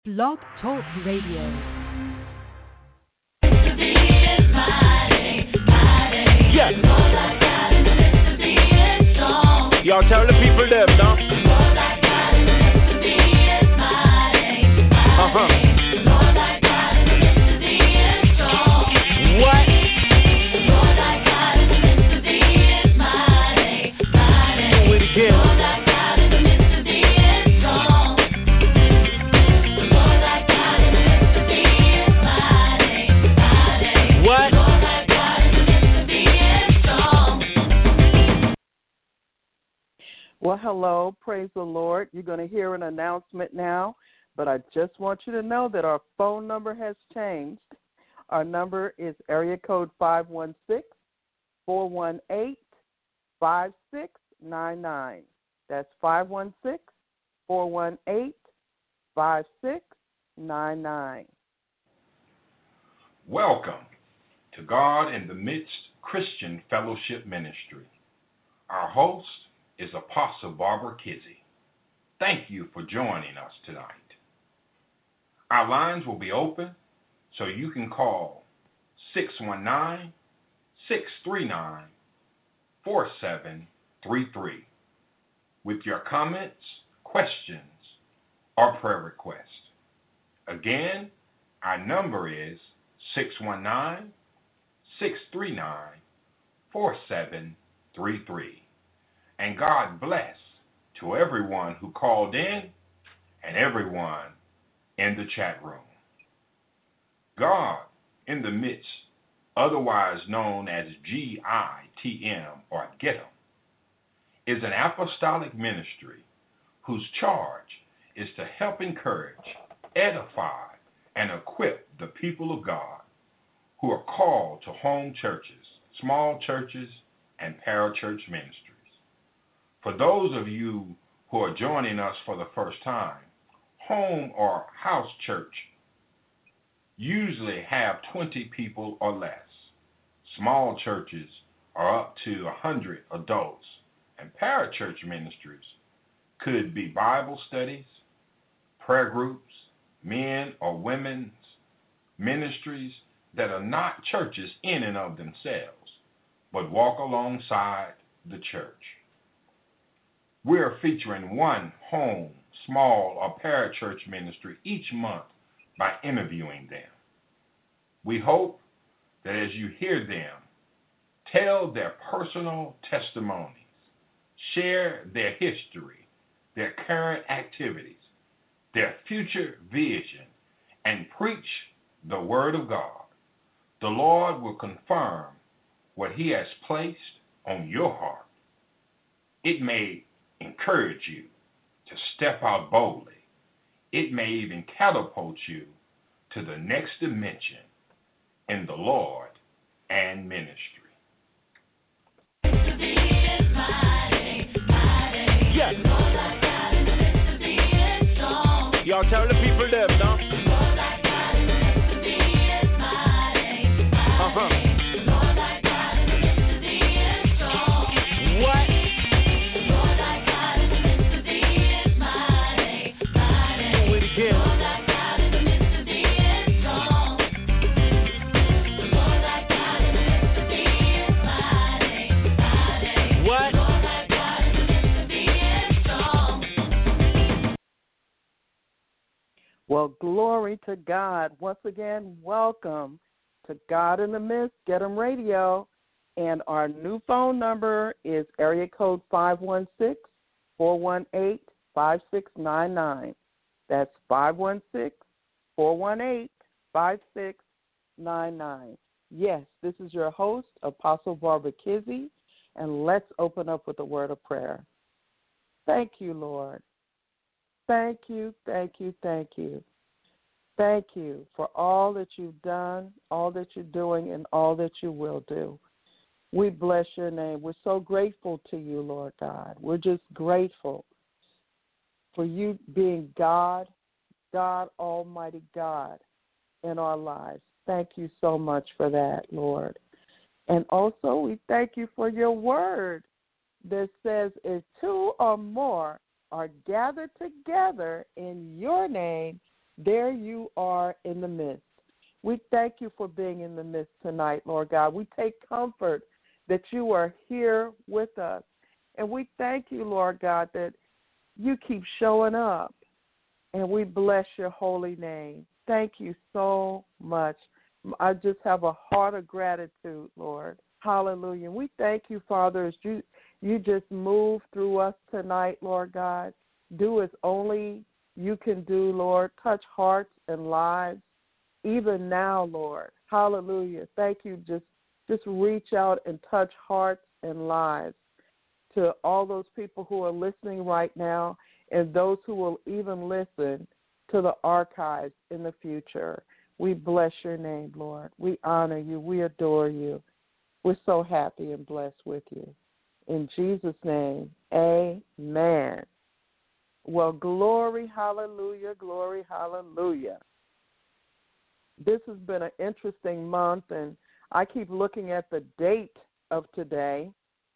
Blog Talk Radio. Yes. Y'all tell the people them, no? What? Do it again. Well, hello, praise the Lord. You're going to hear an announcement now, but I just want you to know that our phone number has changed. Our number is area code 516-418-5699. That's 516-418-5699. Welcome to God in the Midst Christian Fellowship Ministry. Our host is Apostle Barbara Kizzie. Thank you for joining us tonight. Our lines will be open, so you can call 619-639-4733 with your comments, questions, or prayer requests. Again, our number is 619-639-4733. And God bless to everyone who called in and everyone in the chat room. God in the Midst, otherwise known as GITM or GITM, is an apostolic ministry whose charge is to help encourage, edify, and equip the people of God who are called to home churches, small churches, and parachurch ministries. For those of you who are joining us for the first time, home or house church usually have 20 people or less. Small churches are up to 100 adults, and parachurch ministries could be Bible studies, prayer groups, men or women's ministries that are not churches in and of themselves, but walk alongside the church. We're featuring one home, small, or parachurch ministry each month by interviewing them. We hope that as you hear them, tell their personal testimonies, share their history, their current activities, their future vision, and preach the Word of God, the Lord will confirm what He has placed on your heart. It may encourage you to step out boldly. It may even catapult you to the next dimension in the Lord and ministry. Yes. Y'all tell the people them, no? What? Do it again. What? Well, glory to God. Once again, welcome to God in the Midst, Get 'em Radio. And our new phone number is area code 516-418-5699. That's 516-418-5699. Yes, this is your host, Apostle Barbara Kizzie, and let's open up with a word of prayer. Thank you, Lord. Thank you, thank you, thank you. Thank you for all that you've done, all that you're doing, and all that you will do. We bless your name. We're so grateful to you, Lord God. We're just grateful for you being God, God, Almighty God, in our lives. Thank you so much for that, Lord. And also we thank you for your word that says if two or more are gathered together in your name, there you are in the midst. We thank you for being in the midst tonight, Lord God. We take comfort that you are here with us. And we thank you, Lord God, that you keep showing up. And we bless your holy name. Thank you so much. I just have a heart of gratitude, Lord. Hallelujah. And we thank you, Father, as you just move through us tonight, Lord God. Do as only you can do, Lord. Touch hearts and lives, even now, Lord. Hallelujah. Thank you. Just reach out and touch hearts and lives to all those people who are listening right now and those who will even listen to the archives in the future. We bless your name, Lord. We honor you. We adore you. We're so happy and blessed with you. In Jesus' name, amen. Well, glory, hallelujah, glory, hallelujah. This has been an interesting month, and I keep looking at the date of today,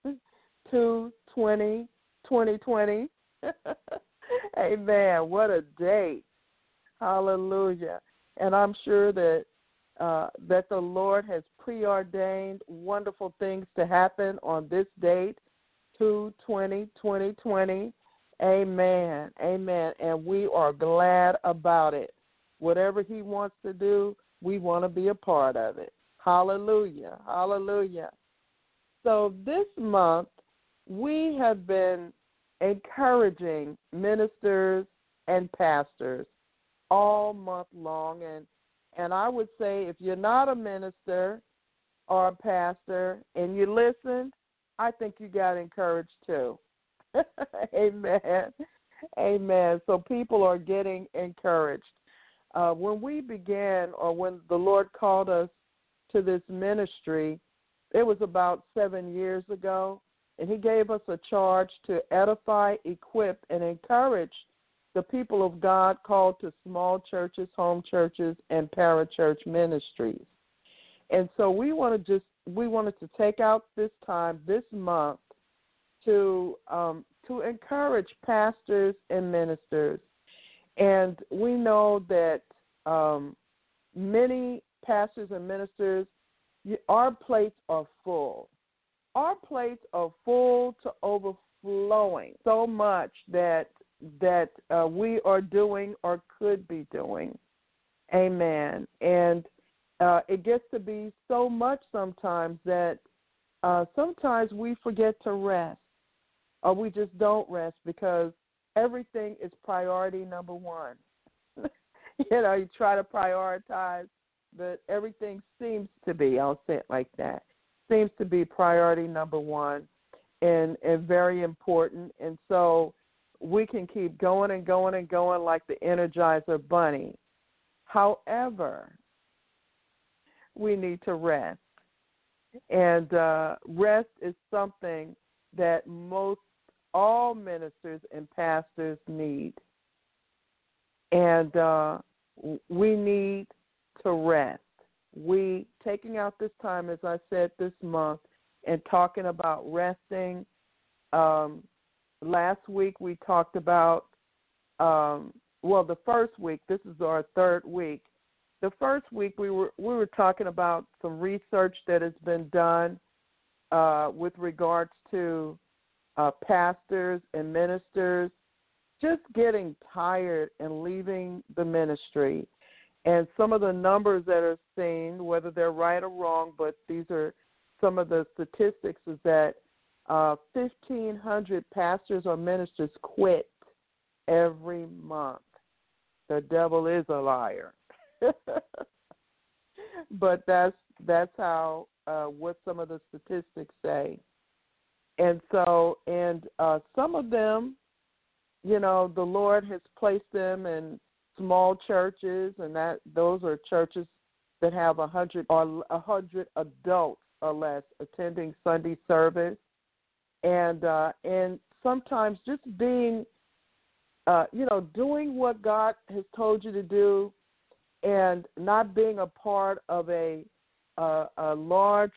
2/20/2020. Amen. What a date. Hallelujah. And I'm sure that the Lord has preordained wonderful things to happen on this date, 2/20/2020. Amen. Amen. And we are glad about it. Whatever he wants to do, we want to be a part of it. Hallelujah. Hallelujah. So this month, we have been encouraging ministers and pastors all month long. And I would say if you're not a minister or a pastor and you listen, I think you got encouraged too. Amen. Amen. So people are getting encouraged. When we began, or when the Lord called us to this ministry, it was about 7 years ago, and he gave us a charge to edify, equip, and encourage the people of God called to small churches, home churches, and parachurch ministries. And so we wanted to take out this time, this month, to encourage pastors and ministers. And we know that many pastors and ministers, our plates are full. Our plates are full to overflowing, so much that we are doing or could be doing. Amen. And it gets to be so much sometimes that sometimes we forget to rest, or we just don't rest because everything is priority number one. You try to prioritize, but everything seems to be, I'll say it like that, seems to be priority number one and very important. And so we can keep going and going and going like the Energizer Bunny. However, we need to rest. And rest is something that all ministers and pastors need. And we need to rest. We taking out this time, as I said, this month, and talking about resting. Last week we talked about, the first week, this is our third week. The first week we were talking about some research that has been done with regards to pastors and ministers just getting tired and leaving the ministry. And some of the numbers that are seen, whether they're right or wrong, but these are some of the statistics, is that 1,500 pastors or ministers quit every month. The devil is a liar. But that's how what some of the statistics say. And so, some of them, the Lord has placed them in small churches, and those are churches that have 100 adults or less attending Sunday service, and sometimes just being, doing what God has told you to do, and not being a part of a large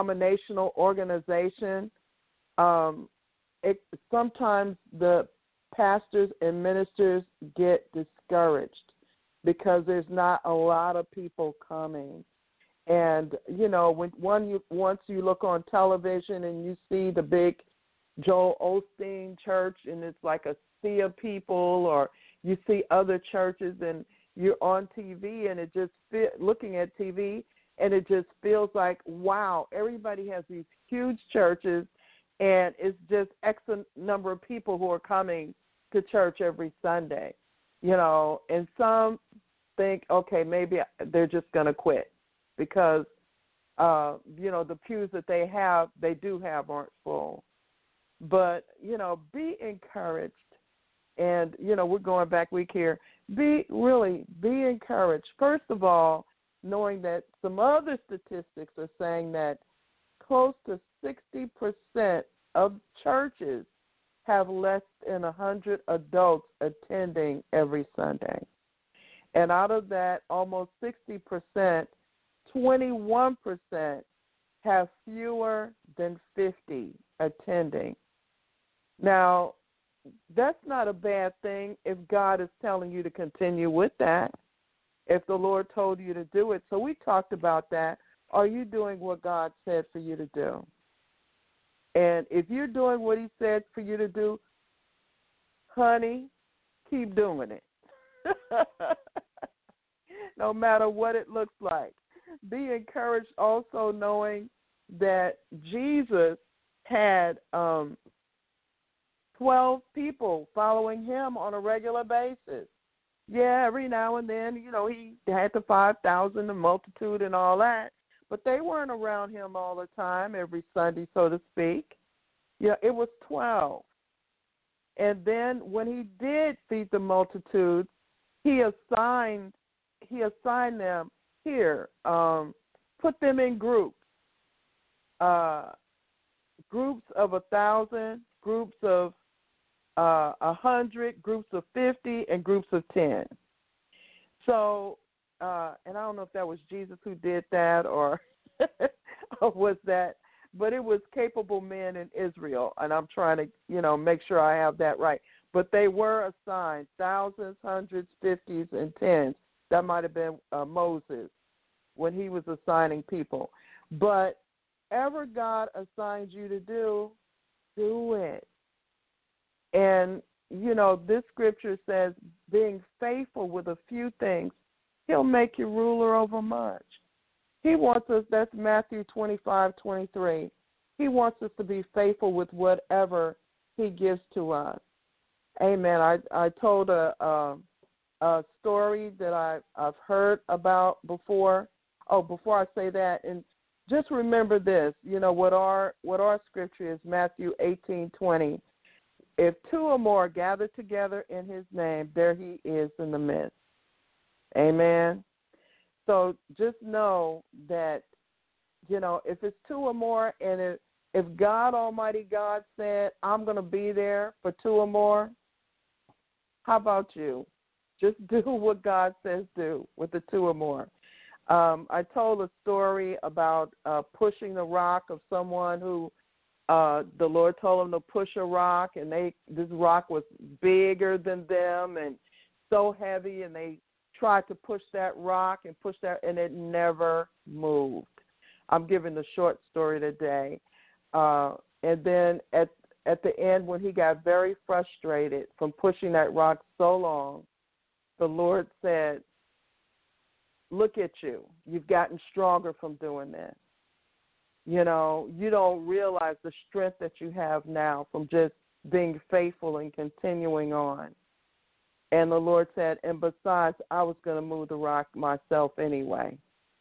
denominational organization. Sometimes the pastors and ministers get discouraged because there's not a lot of people coming. And, you know, once you look on television and you see the big Joel Osteen church and it's like a sea of people, or you see other churches and you're on TV and it just looking at TV and it just feels like, wow, everybody has these huge churches and it's just X number of people who are coming to church every Sunday, you know, and some think, okay, maybe they're just going to quit because, you know, the pews that they do have aren't full. But, you know, be encouraged. And, you know, we're going back week here. Be encouraged. First of all, knowing that some other statistics are saying that close to 60% of churches have less than 100 adults attending every Sunday. And out of that, almost 60%, 21% have fewer than 50 attending. Now, that's not a bad thing if God is telling you to continue with that, if the Lord told you to do it. So we talked about that. Are you doing what God said for you to do? And if you're doing what he said for you to do, honey, keep doing it. No matter what it looks like. Be encouraged also knowing that Jesus had 12 people following him on a regular basis. Yeah, every now and then, you know, he had the 5,000, the multitude and all that, but they weren't around him all the time, every Sunday, so to speak. Yeah, it was 12. And then when he did feed the multitudes, he assigned them here, put them in groups of 1,000, groups of 100, groups of 50, and groups of 10. So, and I don't know if that was Jesus who did that or was that, but it was capable men in Israel, and I'm trying to, you know, make sure I have that right. But they were assigned thousands, hundreds, 50s, and 10s. That might have been Moses when he was assigning people. But ever God assigns you to do it. And, you know, this scripture says being faithful with a few things, he'll make you ruler over much. He wants us, that's Matthew 25:23. He wants us to be faithful with whatever he gives to us. Amen. I told a story that I've heard about before. Oh, before I say that, and just remember this, you know, what our scripture is, Matthew 18:20. If two or more gather together in his name, there he is in the midst. Amen. So just know that, you know, if it's two or more, and if God, Almighty God, said, I'm going to be there for two or more, how about you? Just do what God says do with the two or more. I told a story about pushing the rock of someone who the Lord told them to push a rock, and this rock was bigger than them and so heavy, and they tried to push that rock and it never moved. I'm giving the short story today. And then at the end, when he got very frustrated from pushing that rock so long, the Lord said, look at you. You've gotten stronger from doing this. You know, you don't realize the strength that you have now from just being faithful and continuing on. And the Lord said, and besides, I was going to move the rock myself anyway.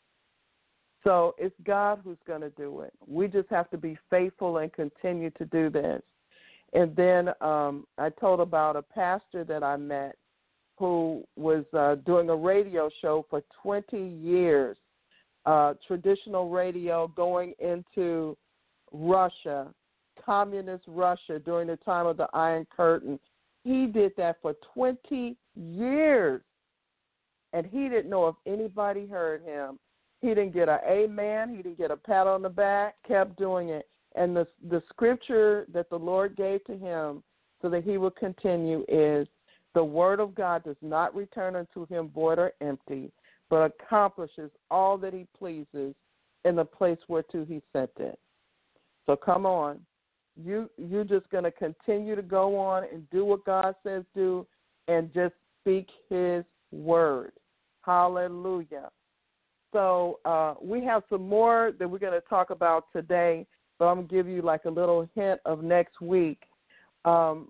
So it's God who's going to do it. We just have to be faithful and continue to do this. And then I told about a pastor that I met who was doing a radio show for 20 years, traditional radio, going into Russia, communist Russia during the time of the Iron Curtain. He did that for 20 years, and he didn't know if anybody heard him. He didn't get an amen. He didn't get a pat on the back, kept doing it. And the scripture that the Lord gave to him so that he will continue is the word of God does not return unto him void or empty, but accomplishes all that he pleases in the place whereto he sent it. So come on. You're just going to continue to go on and do what God says do and just speak his word. Hallelujah. So we have some more that we're going to talk about today, but I'm going to give you like a little hint of next week. I've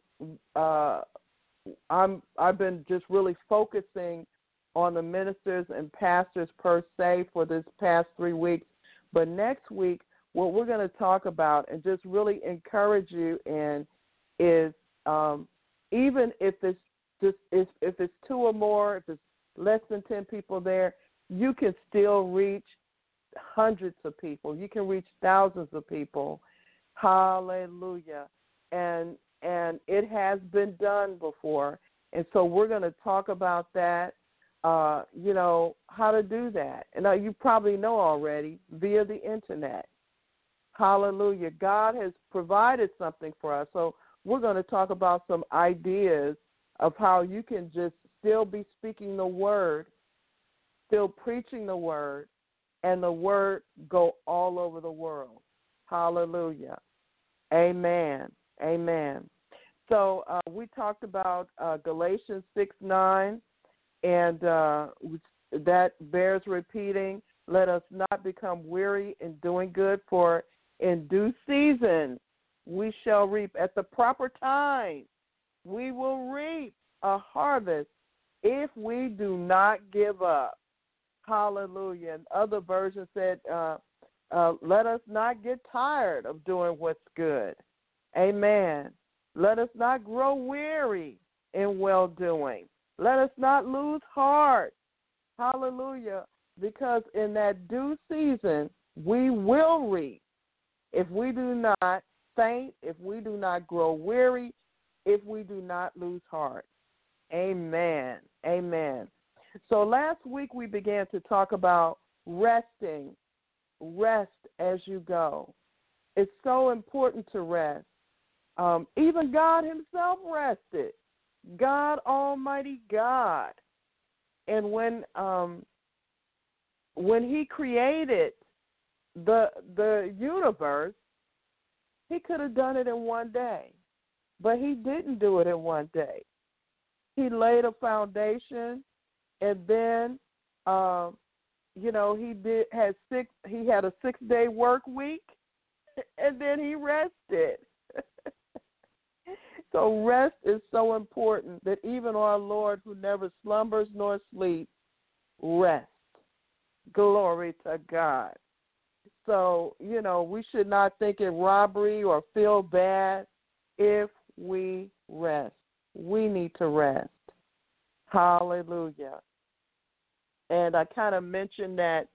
been just really focusing on the ministers and pastors per se for this past 3 weeks. But next week, what we're going to talk about and just really encourage you in is even if it's just if it's 2 or more, if it's less than 10 people there, you can still reach hundreds of people. You can reach thousands of people. Hallelujah. And it has been done before. And so we're going to talk about that, how to do that. And you probably know already via the internet. Hallelujah. God has provided something for us. So we're going to talk about some ideas of how you can just still be speaking the word, still preaching the word, and the word go all over the world. Hallelujah. Amen. Amen. So we talked about Galatians 6:9, and that bears repeating. Let us not become weary in doing good, for in due season we shall reap. At the proper time we will reap a harvest if we do not give up. Hallelujah. And other versions said, let us not get tired of doing what's good. Amen. Let us not grow weary in well-doing. Let us not lose heart. Hallelujah. Because in that due season, we will reap. If we do not faint, if we do not grow weary, if we do not lose heart. Amen. Amen. So last week we began to talk about resting. Rest as you go. It's so important to rest. Even God himself rested. God, Almighty God. And when he created the universe, he could have done it in one day. But he didn't do it in one day. He laid a foundation, and then he had a 6-day work week, and then he rested. So rest is so important that even our Lord, who never slumbers nor sleeps, rests. Glory to God. So, we should not think it robbery or feel bad if we rest. We need to rest. Hallelujah. And I kind of mentioned that,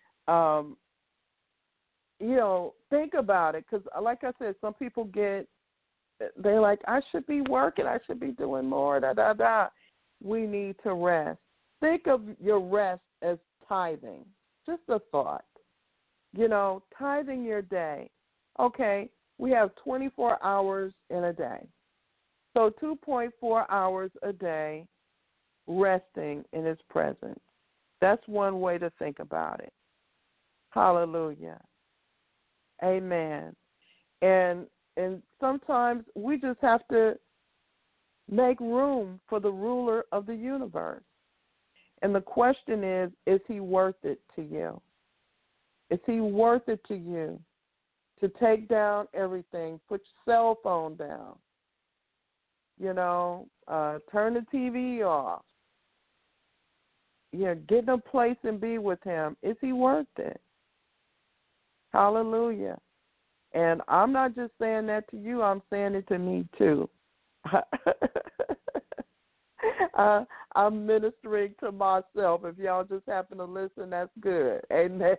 think about it, because like I said, some people they're like, I should be working, I should be doing more, We need to rest. Think of your rest as tithing. Just a thought. Tithing your day. Okay, we have 24 hours in a day. So 2.4 hours a day resting in his presence. That's one way to think about it. Hallelujah. Amen. And sometimes we just have to make room for the ruler of the universe. And the question is he worth it to you? Is he worth it to you to take down everything, put your cell phone down, turn the TV off, get in a place and be with him? Is he worth it? Hallelujah. And I'm not just saying that to you, I'm saying it to me too. I'm ministering to myself. If y'all just happen to listen, that's good. Amen.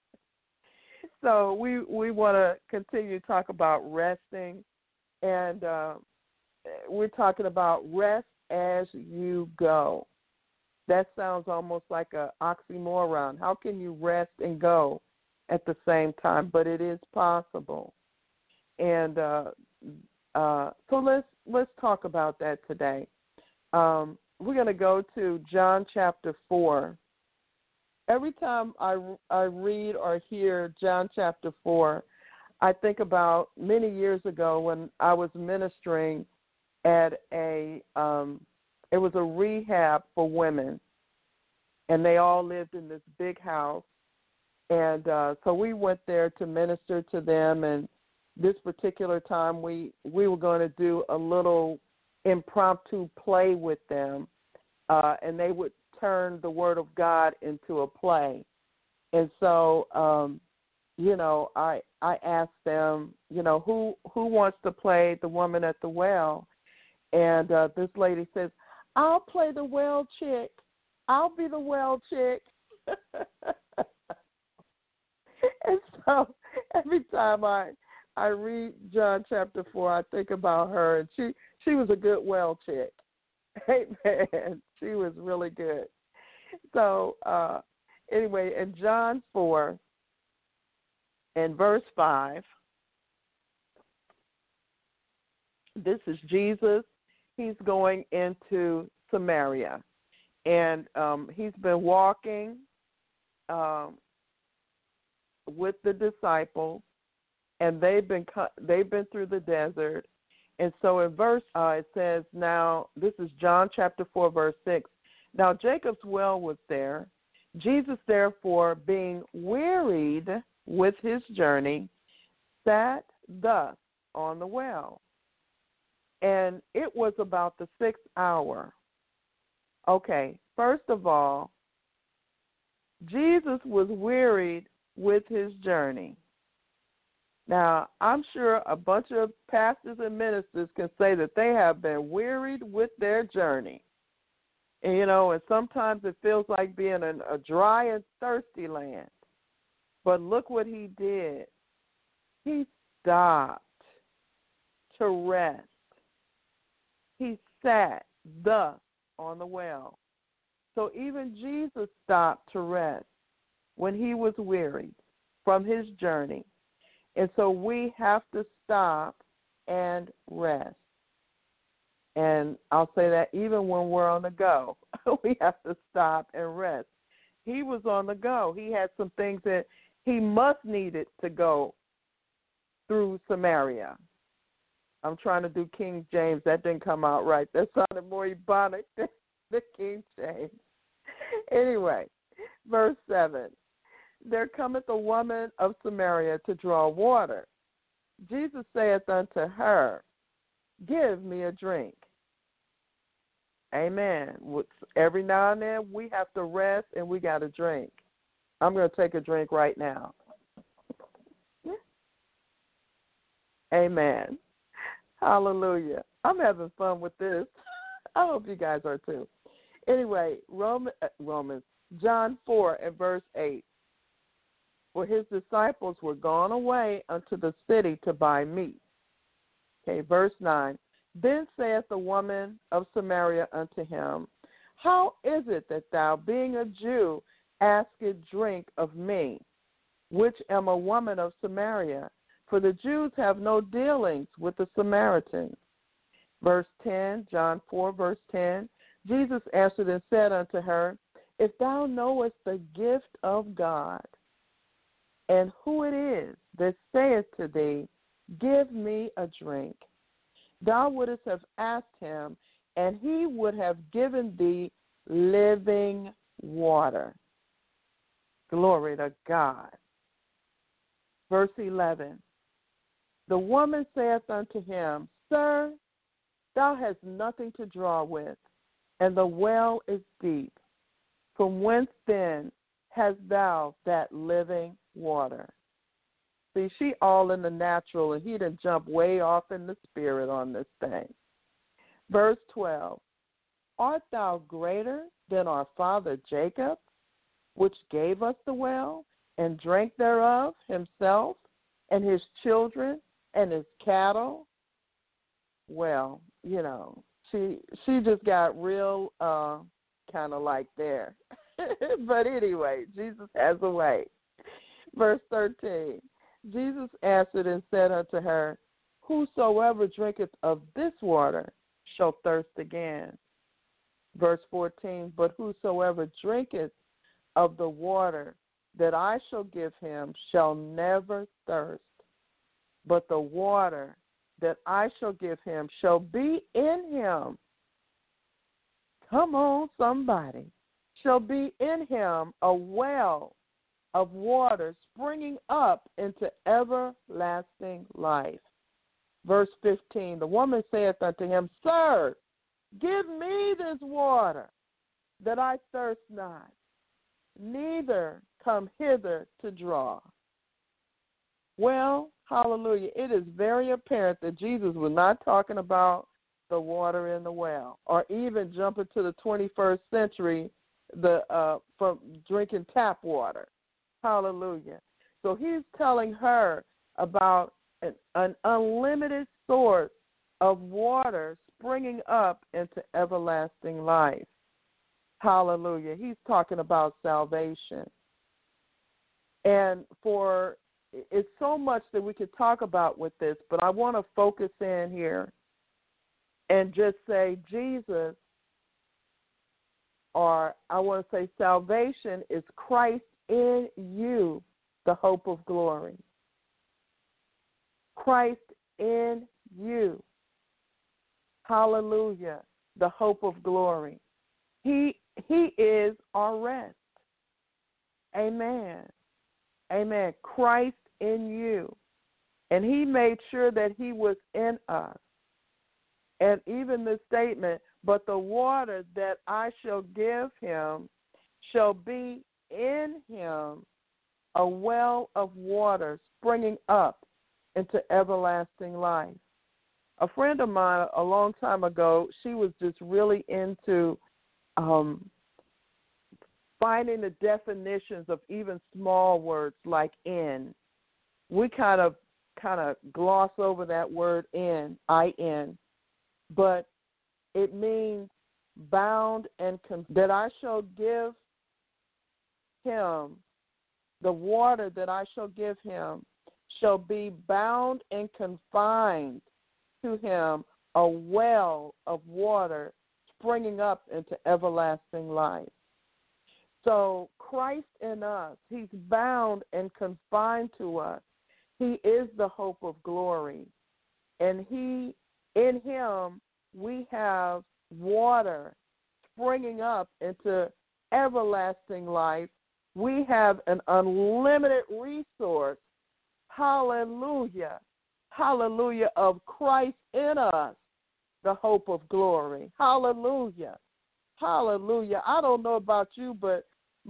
So we want to continue to talk about resting, and we're talking about rest as you go. That sounds almost like an oxymoron. How can you rest and go at the same time? But it is possible. And so let's talk about that today. We're going to go to John chapter 4. Every time I read or hear John chapter 4, I think about many years ago when I was ministering at it was a rehab for women, and they all lived in this big house. And so we went there to minister to them, and this particular time we were going to do a little impromptu play with them, and they would turn the Word of God into a play. And so, I asked them, who wants to play the woman at the well? And this lady says, I'll play the well chick. I'll be the well chick. And so every time I read John chapter 4, I think about her, and she was a good well chick. Amen. She was really good. So anyway, in John 4, in verse 5, this is Jesus. He's going into Samaria, and he's been walking with the disciples, and they've been through the desert. And so in verse it says, now this is John chapter 4 verse 6. Now Jacob's well was there. Jesus therefore, being wearied with his journey, sat thus on the well. And it was about the 6th hour. Okay, first of all, Jesus was wearied with his journey. Now, I'm sure a bunch of pastors and ministers can say that they have been wearied with their journey. And, and sometimes it feels like being in a dry and thirsty land. But look what he did. He stopped to rest. He sat thus on the well. So even Jesus stopped to rest when he was wearied from his journey. And so we have to stop and rest. And I'll say that even when we're on the go, we have to stop and rest. He was on the go. He had some things that he needed to go through Samaria. I'm trying to do King James. That didn't come out right. That sounded more Ebonic than the King James. Anyway, verse 7. There cometh a woman of Samaria to draw water. Jesus saith unto her, give me a drink. Amen. Every now and then we have to rest and we got to drink. I'm going to take a drink right now. Amen. Hallelujah. I'm having fun with this. I hope you guys are too. Anyway, Romans, John 4 and verse 8. For his disciples were gone away unto the city to buy meat. Okay, verse 9. Then saith the woman of Samaria unto him, how is it that thou, being a Jew, askest drink of me, which am a woman of Samaria? For the Jews have no dealings with the Samaritans. Verse 10, John 4, verse 10. Jesus answered and said unto her, if thou knowest the gift of God, and who it is that saith to thee, give me a drink, thou wouldst have asked him, and he would have given thee living water. Glory to God. Verse 11. The woman saith unto him, Sir, thou hast nothing to draw with, and the well is deep. From whence then hast thou that living water? See, she all in the natural, and he done jump way off in the spirit on this thing. Verse 12. Art thou greater than our father Jacob, which gave us the well, and drank thereof himself, and his children, and his cattle? Well, she just got real kind of like there. But anyway, Jesus has a way. Verse 13. Jesus answered and said unto her, whosoever drinketh of this water shall thirst again. Verse 14, but whosoever drinketh of the water that I shall give him shall never thirst, but the water that I shall give him shall be in him. Come on, somebody. Shall be in him a well of water springing up into everlasting life. Verse 15, the woman saith unto him, Sir, give me this water, that I thirst not, neither come hither to draw. Well, hallelujah, it is very apparent that Jesus was not talking about the water in the well, or even jumping to the 21st century from drinking tap water. Hallelujah. So he's telling her about an unlimited source of water springing up into everlasting life. Hallelujah. He's talking about salvation. And it's so much that we could talk about with this, but I want to focus in here and just say Jesus, or I want to say salvation is Christ in you, the hope of glory. Christ in you. Hallelujah, the hope of glory. He is our rest. Amen. Amen. Christ in you. And he made sure that he was in us. And even the statement, but the water that I shall give him shall be in him a well of water springing up into everlasting life. A friend of mine a long time ago, she was just really into finding the definitions of even small words like in. We kind of gloss over that word in, I-N, but it means bound and that I shall give him, the water that I shall give him shall be bound and confined to him a well of water springing up into everlasting life. So Christ in us, he's bound and confined to us. He is the hope of glory. And in him we have water springing up into everlasting life. We have an unlimited resource. Hallelujah. Hallelujah, of Christ in us, the hope of glory. Hallelujah. Hallelujah. I don't know about you, but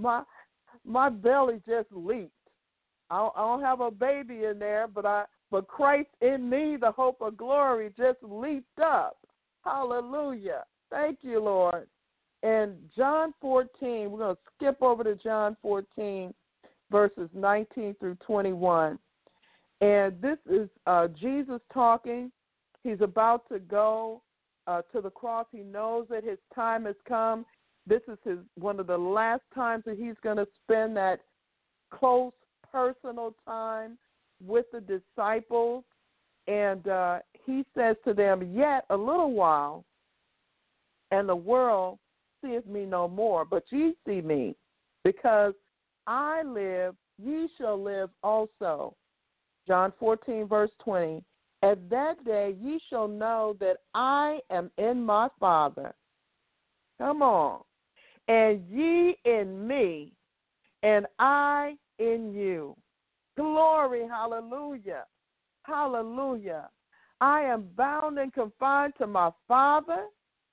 my belly just leaped. I don't have a baby in there, but Christ in me, the hope of glory, just leaped up. Hallelujah. Thank you, Lord. And John 14, we're going to skip over to John 14, verses 19 through 21. And this is Jesus talking. He's about to go to the cross. He knows that his time has come. This is one of the last times that he's going to spend that close personal time with the disciples. And he says to them, yet a little while, and the world seeth me no more, but ye see me. Because I live, ye shall live also. John 14, verse 20. At that day ye shall know that I am in my Father. Come on. And ye in me, and I in you. Glory, hallelujah. Hallelujah. I am bound and confined to my Father,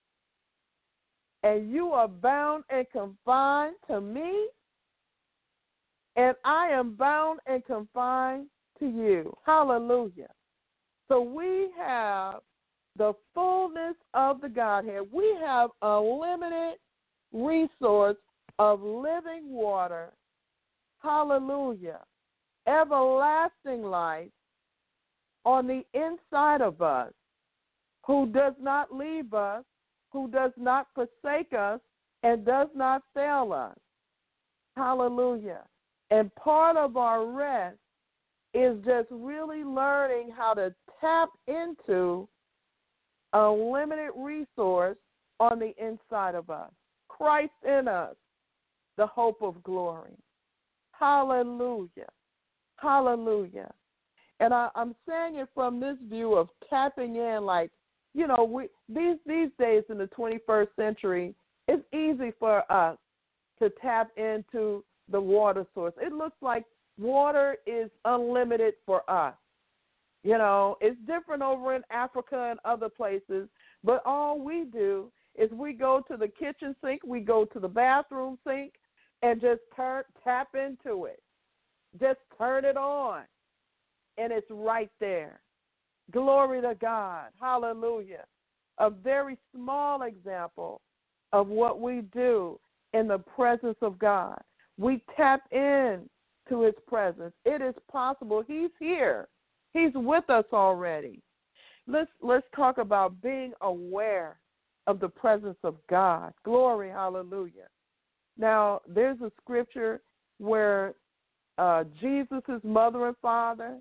and you are bound and confined to me, and I am bound and confined to you. Hallelujah. So we have the fullness of the Godhead. We have a limited resource of living water. Hallelujah. Everlasting life on the inside of us, who does not leave us, who does not forsake us, and does not fail us. Hallelujah. And part of our rest is just really learning how to tap into a limited resource on the inside of us. Christ in us, the hope of glory. Hallelujah. Hallelujah. And I'm saying it from this view of tapping in, like, you know, these days in the 21st century, it's easy for us to tap into the water source. It looks like water is unlimited for us. You know, it's different over in Africa and other places, but all we do is we go to the kitchen sink, we go to the bathroom sink, and just tap into it. Just turn it on, and it's right there. Glory to God. Hallelujah. A very small example of what we do in the presence of God. We tap in to his presence. It is possible. He's here. He's with us already. Let's talk about being aware of the presence of God. Glory, hallelujah. Now, there's a scripture where Jesus' mother and father,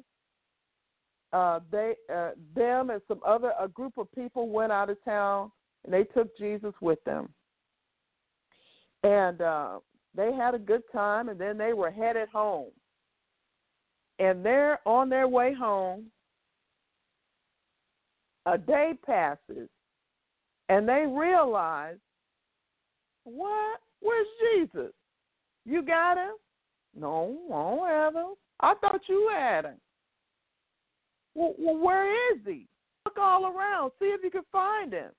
them and a group of people went out of town, and they took Jesus with them. And they had a good time, and then they were headed home. And they're on their way home. A day passes, and they realize, what? Where's Jesus? You got him? No, I don't have him. I thought you had him. Well, where is he? Look all around. See if you can find him.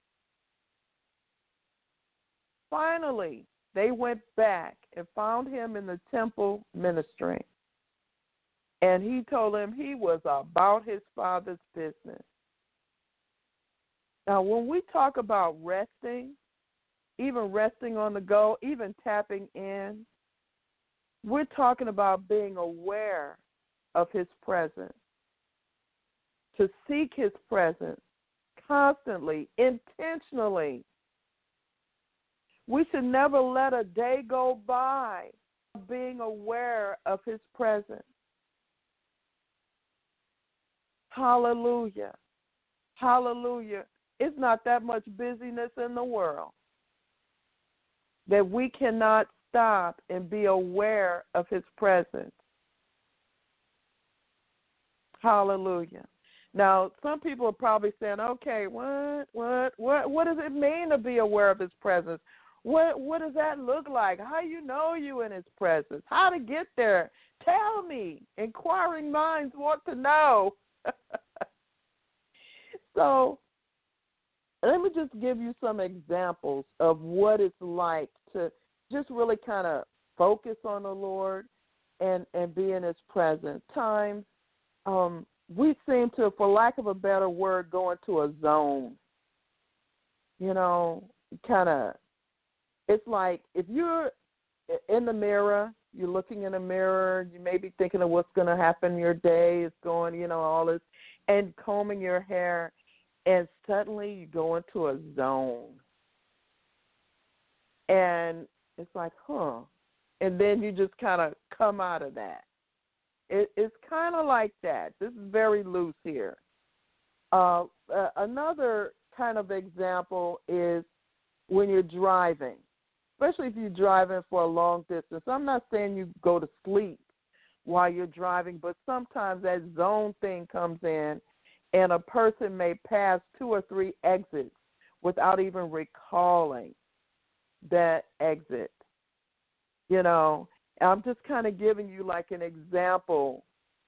Finally, they went back and found him in the temple ministering. And he told them he was about his Father's business. Now, when we talk about resting, even resting on the go, even tapping in, we're talking about being aware of his presence. To seek his presence constantly, intentionally. We should never let a day go by being aware of his presence. Hallelujah. Hallelujah. It's not that much busyness in the world that we cannot stop and be aware of his presence. Hallelujah. Now, some people are probably saying, okay, what does it mean to be aware of his presence? What does that look like? How you know you in his presence? How to get there? Tell me. Inquiring minds want to know. So let me just give you some examples of what it's like to just really kind of focus on the Lord and be in his presence. Times we seem to, for lack of a better word, go into a zone. You know, kind of, it's like if you're in the mirror, you're looking in the mirror, you may be thinking of what's going to happen in your day, it's going, you know, all this, and combing your hair, and suddenly you go into a zone. And it's like, and then you just kind of come out of that. It's kind of like that. This is very loose here. Another kind of example is when you're driving, especially if you're driving for a long distance. I'm not saying you go to sleep while you're driving, but sometimes that zone thing comes in, and a person may pass 2 or 3 exits without even recalling that exit. You know, I'm just kind of giving you like an example.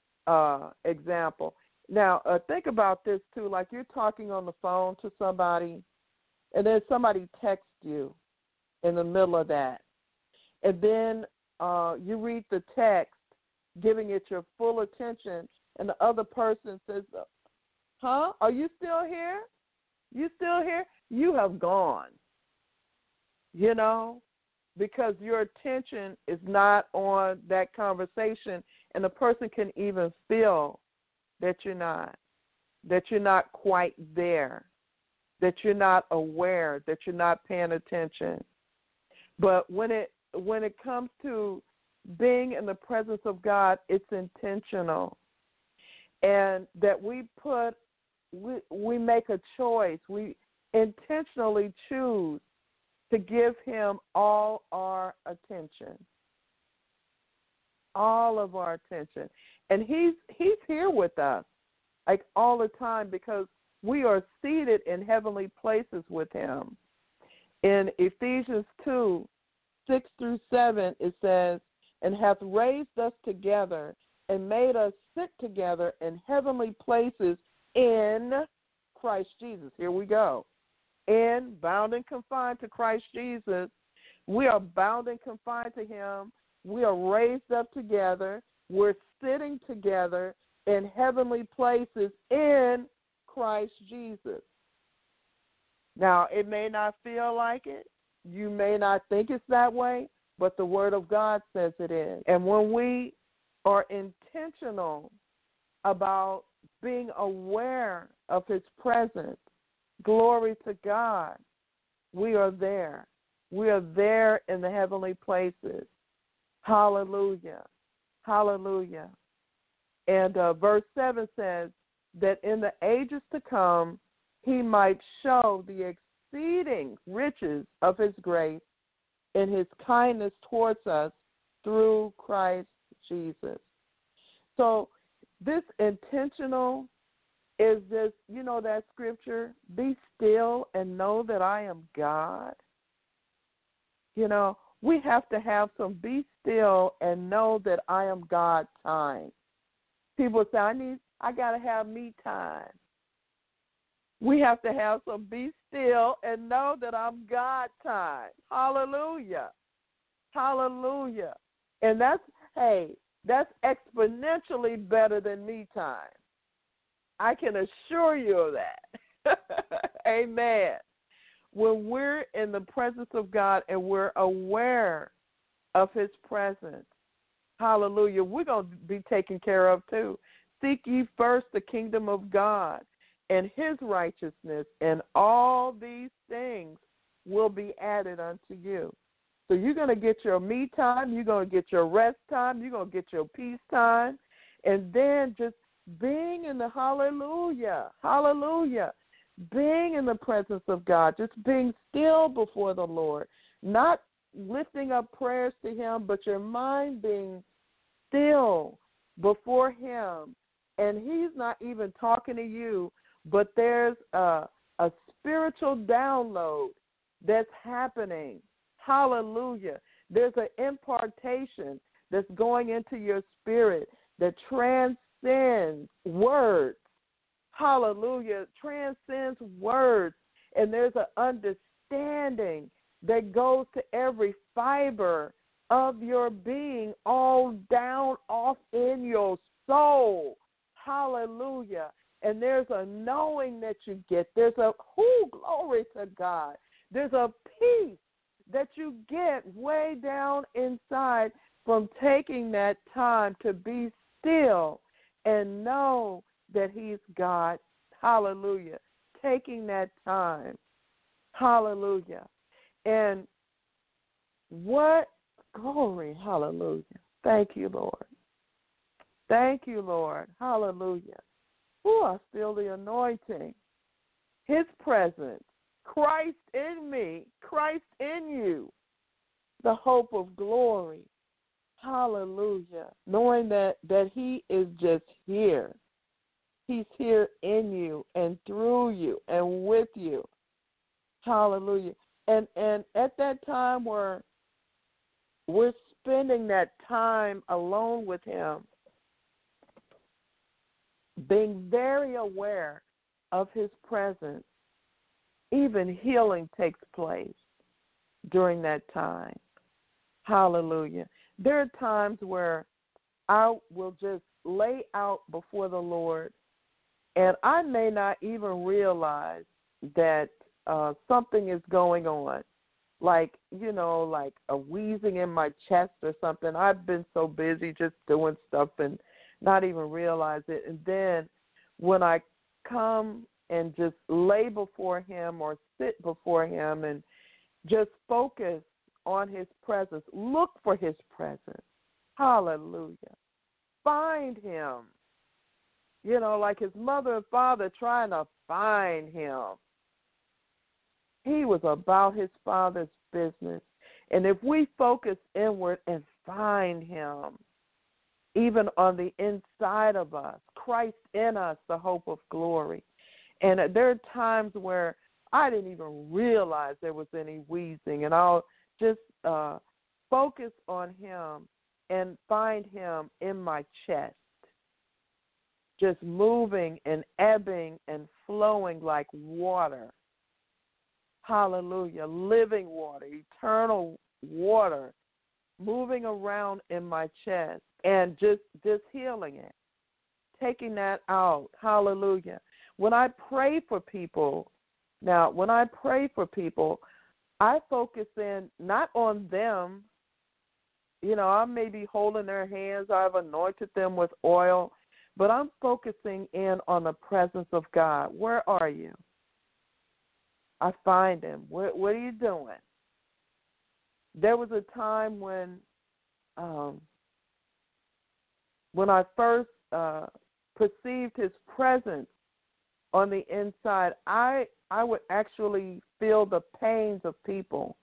Now, think about this too. Like you're talking on the phone to somebody, and then somebody texts you in the middle of that, and then you read the text, giving it your full attention, and the other person says, "Huh? Are you still here? You still here? You have gone." You know, because your attention is not on that conversation, and the person can even feel that you're not quite there, that you're not aware, that you're not paying attention. But when it comes to being in the presence of God, it's intentional. and that we make a choice. We intentionally choose to give him all our attention, all of our attention. And he's here with us, like all the time, because we are seated in heavenly places with him. In Ephesians 2:6-7, it says, and hath raised us together and made us sit together in heavenly places in Christ Jesus. Here we go. In, bound and confined to Christ Jesus. We are bound and confined to him. We are raised up together. We're sitting together in heavenly places in Christ Jesus. Now, it may not feel like it. You may not think it's that way, but the Word of God says it is. And when we are intentional about being aware of his presence, glory to God, we are there. We are there in the heavenly places. Hallelujah. Hallelujah. And verse 7 says that in the ages to come, he might show the exceeding riches of his grace in his kindness towards us through Christ Jesus. So this intentional is this, that scripture, be still and know that I am God. We have to have some be still and know that I am God time. People say, I got to have me time. We have to have some be still and know that I'm God time. Hallelujah. Hallelujah. And that's exponentially better than me time. I can assure you of that. Amen. When we're in the presence of God and we're aware of his presence, hallelujah, we're going to be taken care of too. Seek ye first the kingdom of God and his righteousness, and all these things will be added unto you. So you're going to get your me time, you're going to get your rest time, you're going to get your peace time, and then just being in the hallelujah, being in the presence of God, just being still before the Lord, not lifting up prayers to him, but your mind being still before him, and he's not even talking to you, but there's a spiritual download that's happening. Hallelujah. There's an impartation that's going into your spirit that transcends words. Hallelujah. Transcends words. And there's an understanding that goes to every fiber of your being, all down off in your soul. Hallelujah. And there's a knowing that you get. There's a, glory to God. There's a peace that you get way down inside from taking that time to be still and know that he's God. Hallelujah. Taking that time. Hallelujah. And what glory. Hallelujah. Thank you, Lord. Thank you, Lord. Hallelujah. I feel the anointing. His presence. Christ in me. Christ in you. The hope of glory. Hallelujah. Knowing that he is just here. He's here in you and through you and with you. Hallelujah. And at that time where we're spending that time alone with him, being very aware of his presence, even healing takes place during that time. Hallelujah. There are times where I will just lay out before the Lord, and I may not even realize that something is going on, like a wheezing in my chest or something. I've been so busy just doing stuff and not even realize it. And then when I come and just lay before him or sit before him and just focus on his presence, look for his presence. Hallelujah. Find him. like his mother and father trying to find him. He was about his Father's business. And if we focus inward and find him, even on the inside of us, Christ in us, the hope of glory. And there are times where I didn't even realize there was any wheezing, and I'll just focus on him and find him in my chest, just moving and ebbing and flowing like water. Hallelujah. Living water, eternal water, moving around in my chest and just healing it, taking that out. Hallelujah. When I pray for people, I focus in not on them. I may be holding their hands. I've anointed them with oil, but I'm focusing in on the presence of God. Where are you? I find him. What are you doing? There was a time when I first perceived his presence on the inside, I would actually feel the pains of people.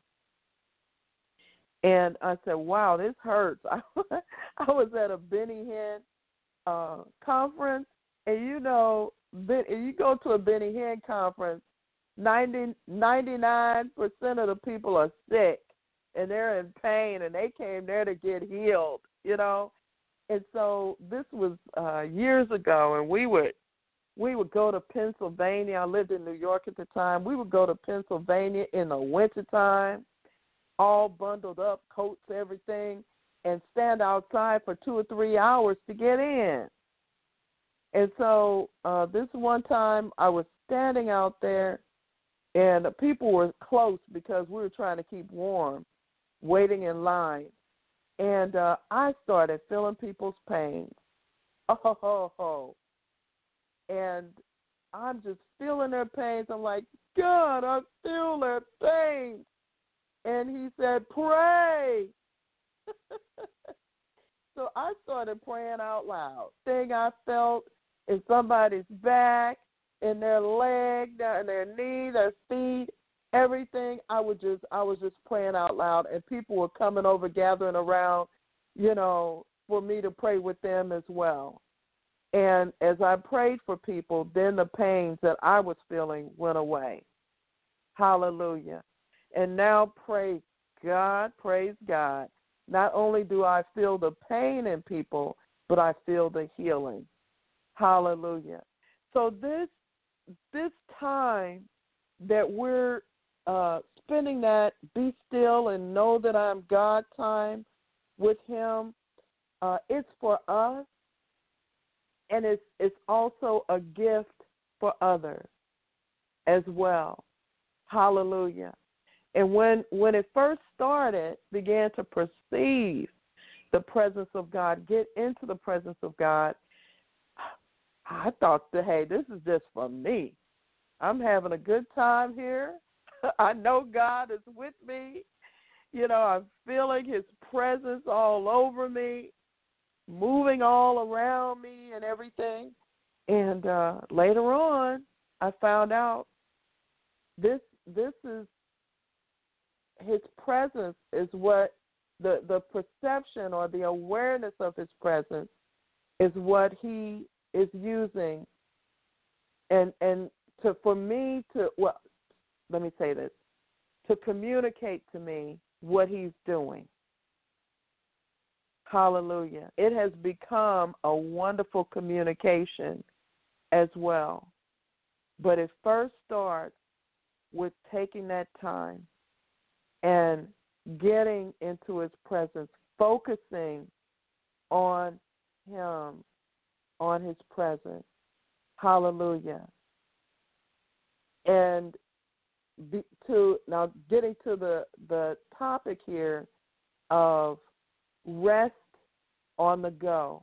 And I said, wow, this hurts. I was at a Benny Hinn conference, and you go to a Benny Hinn conference, 99% of the people are sick, and they're in pain, and they came there to get healed, And so this was years ago, and we would go to Pennsylvania. I lived in New York at the time. We would go to Pennsylvania in the wintertime, all bundled up, coats, everything, and stand outside for 2 or 3 hours to get in. And so this one time I was standing out there, and the people were close because we were trying to keep warm, waiting in line. And I started feeling people's pains. And I'm just feeling their pains. I'm like, God, I feel their pains. And he said, pray. So I started praying out loud. Thing I felt in somebody's back, in their leg, in their knee, their feet, everything. I was just praying out loud, and people were coming over, gathering around, for me to pray with them as well. And as I prayed for people, then the pains that I was feeling went away. Hallelujah. And now praise God. Not only do I feel the pain in people, but I feel the healing. Hallelujah. So this time that we're spending that be still and know that I'm God time with him, it's for us, and it's also a gift for others as well. Hallelujah. And when it first started, began to perceive the presence of God, get into the presence of God, I thought, hey, this is just for me. I'm having a good time here. I know God is with me. I'm feeling his presence all over me, moving all around me and everything. And later on, I found out this is his presence is what the perception or the awareness of his presence is what he is using and for me to, well, let me say this, to communicate to me what he's doing. Hallelujah. It has become a wonderful communication as well. But it first starts with taking that time and getting into his presence, focusing on him, on his presence. Hallelujah. And now getting to the topic here of rest on the go.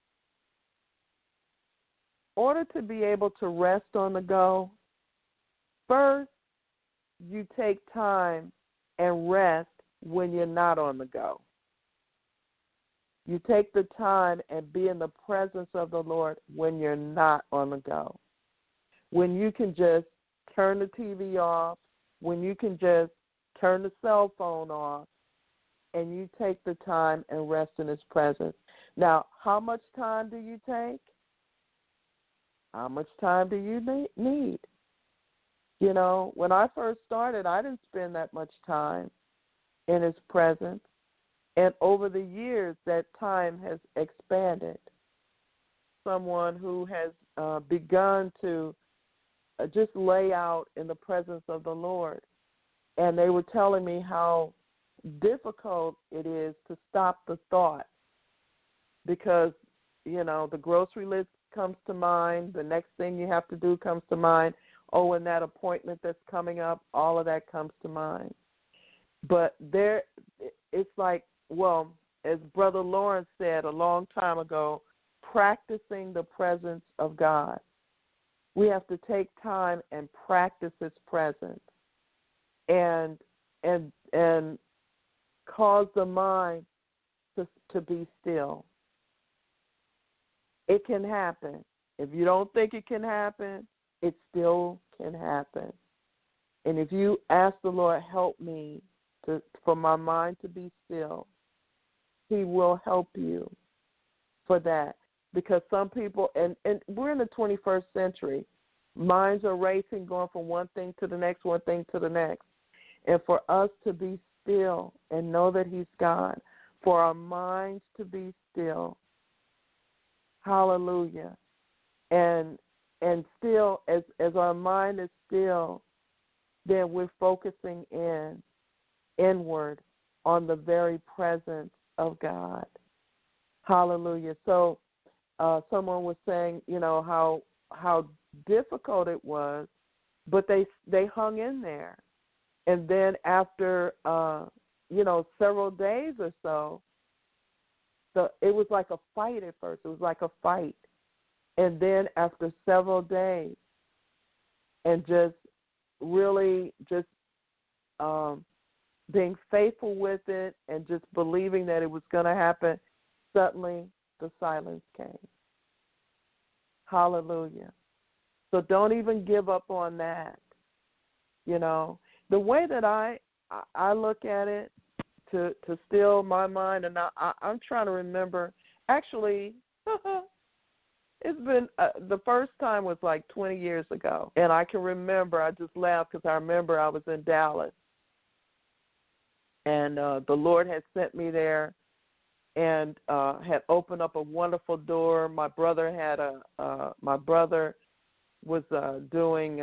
In order to be able to rest on the go, first you take time and rest when you're not on the go. You take the time and be in the presence of the Lord when you're not on the go. When you can just turn the TV off, when you can just turn the cell phone off, and you take the time and rest in his presence. Now, how much time do you take? How much time do you need? You know, when I first started, I didn't spend that much time in his presence. And over the years, that time has expanded. Someone who has begun to just lay out in the presence of the Lord. And they were telling me how difficult it is to stop the thought because, you know, the grocery list comes to mind. The next thing you have to do comes to mind. Oh, and that appointment that's coming up, all of that comes to mind. But it's like, well, as Brother Lawrence said a long time ago, practicing the presence of God. We have to take time and practice his presence and cause the mind to be still. It can happen. If you don't think it can happen, it still can happen. And if you ask the Lord, help me for my mind to be still, he will help you for that. Because some people, and we're in the 21st century, minds are racing, going from one thing to the next, one thing to the next. And for us to be still and know that he's God, for our minds to be still, hallelujah, and still, as our mind is still, then we're focusing inward on the very presence of God. Hallelujah. So someone was saying, you know, how difficult it was, but they hung in there. And then after, several days or so, it was like a fight at first. It was like a fight. And then after several days and just really just being faithful with it and just believing that it was going to happen, suddenly the silence came. Hallelujah. So don't even give up on that. You know, the way that I look at it, to still my mind, and I'm trying to remember. Actually, it's been the first time was like 20 years ago, and I can remember. I just laughed because I remember I was in Dallas, and the Lord had sent me there, and had opened up a wonderful door. My brother was doing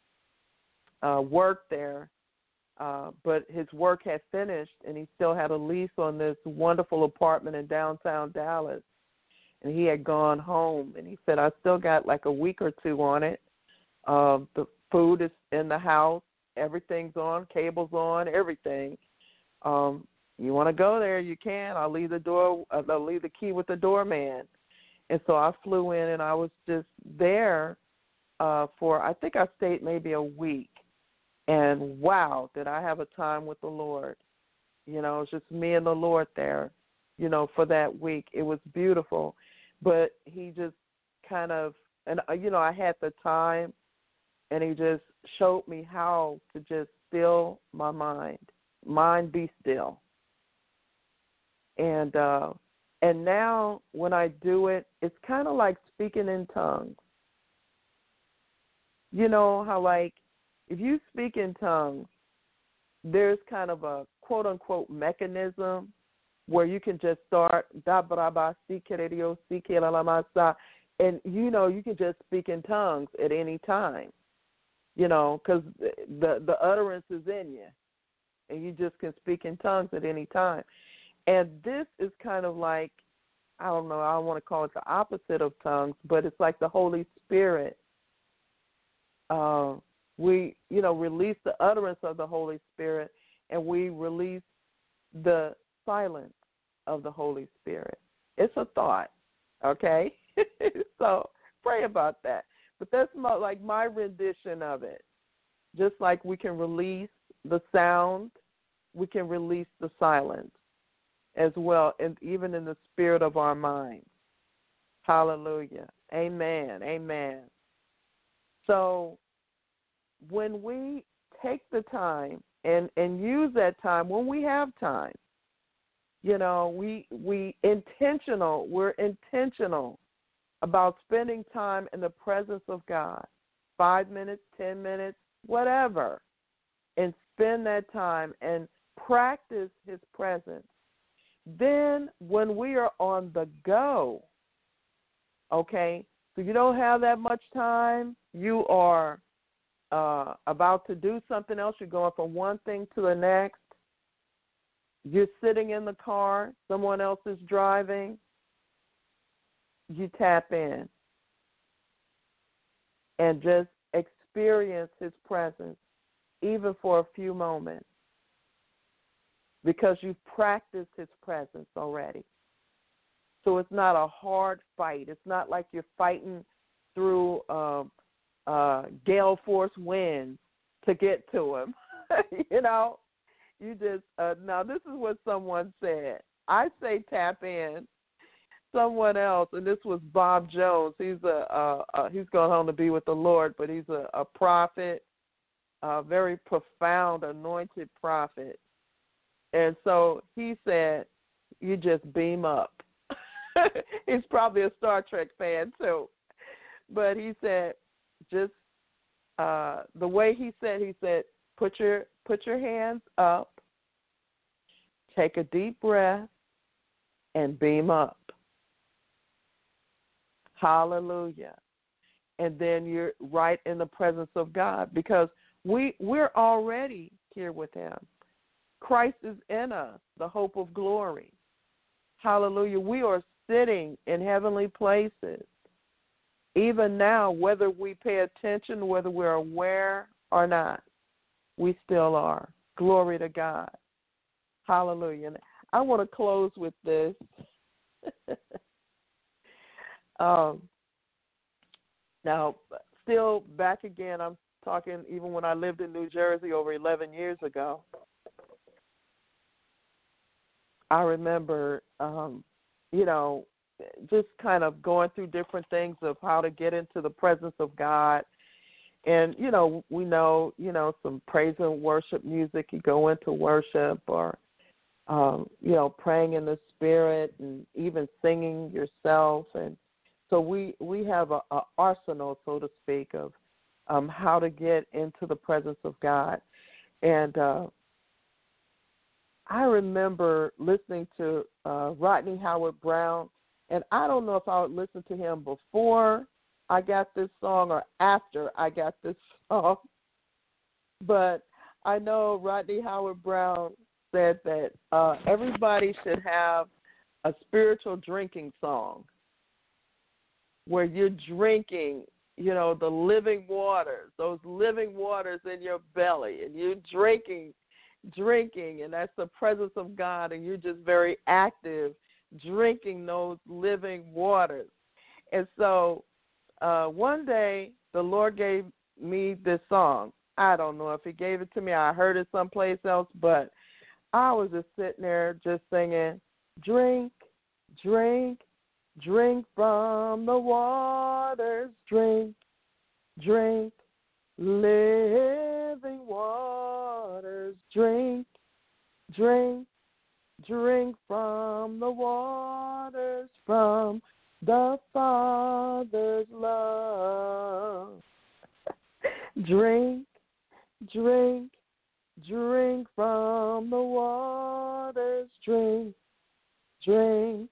work there. But his work had finished, and he still had a lease on this wonderful apartment in downtown Dallas. And he had gone home, and he said, I still got like a week or two on it. The food is in the house. Everything's on, cable's on, everything. You want to go there, you can. I'll leave the key with the doorman. And so I flew in, and I was just there for, I think I stayed maybe a week. And wow, did I have a time with the Lord. You know, it was just me and the Lord there, you know, for that week. It was beautiful. But he just kind of, and, you know, I had the time, and he just showed me how to just still my mind. Mind be still. And now when I do it, it's kind of like speaking in tongues. You know how, like, if you speak in tongues, there's kind of a quote-unquote mechanism where you can just start, and, you know, you can just speak in tongues at any time, you know, because the utterance is in you, and you just can speak in tongues at any time. And this is kind of like, I don't know, I don't want to call it the opposite of tongues, but it's like the Holy Spirit. We, you know, release the utterance of the Holy Spirit, and we release the silence of the Holy Spirit. It's a thought, okay? So pray about that. But that's like my rendition of it. Just like we can release the sound, we can release the silence. as well, and even in the spirit of our minds. Hallelujah. Amen. Amen. So when we take the time and use that time when we have time, we're intentional about spending time in the presence of God, 5 minutes, 10 minutes, whatever, and spend that time and practice his presence. Then when we are on the go, okay, so you don't have that much time, you are about to do something else, you're going from one thing to the next, you're sitting in the car, someone else is driving, you tap in and just experience his presence, even for a few moments, because you've practiced his presence already. So it's not a hard fight. It's not like you're fighting through gale force winds to get to him. You just now this is what someone said. I say tap in. Someone else, and this was Bob Jones. He's he's gone home to be with the Lord, but he's a prophet, a very profound, anointed prophet. And so he said, "You just beam up." He's probably a Star Trek fan too, but he said, just the way he said, put your hands up, take a deep breath, and beam up. Hallelujah. And then you're right in the presence of God, because we're already here with him. Christ is in us, the hope of glory. Hallelujah. We are sitting in heavenly places. Even now, whether we pay attention, whether we're aware or not, we still are. Glory to God. Hallelujah. And I want to close with this. Now, still back again, I'm talking even when I lived in New Jersey over 11 years ago. I remember, just kind of going through different things of how to get into the presence of God. And, we know, some praise and worship music. You go into worship or, praying in the Spirit and even singing yourself. And so we have a arsenal, so to speak, of how to get into the presence of God. And I remember listening to Rodney Howard-Browne, and I don't know if I would listen to him before I got this song or after I got this song, but I know Rodney Howard-Browne said that everybody should have a spiritual drinking song where you're drinking, the living waters, those living waters in your belly, and you're drinking, and that's the presence of God, and you're just very active drinking those living waters. And so one day the Lord gave me this song. I don't know if he gave it to me. I heard it someplace else, but I was just sitting there just singing, drink, drink, drink from the waters, drink, drink, living waters, drink, drink, drink from the waters, from the Father's love. Drink, drink, drink from the waters, drink, drink,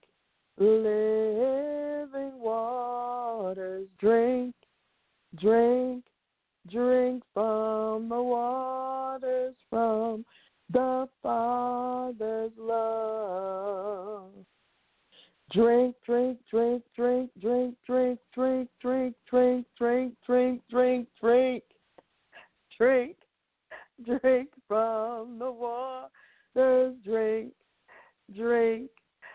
living waters, drink, drink, drink from the waters, from the Father's love. Drink, drink, drink, drink, drink, drink, drink, drink, drink, drink, drink, drink, drink, drink, drink from the waters, drink, drink,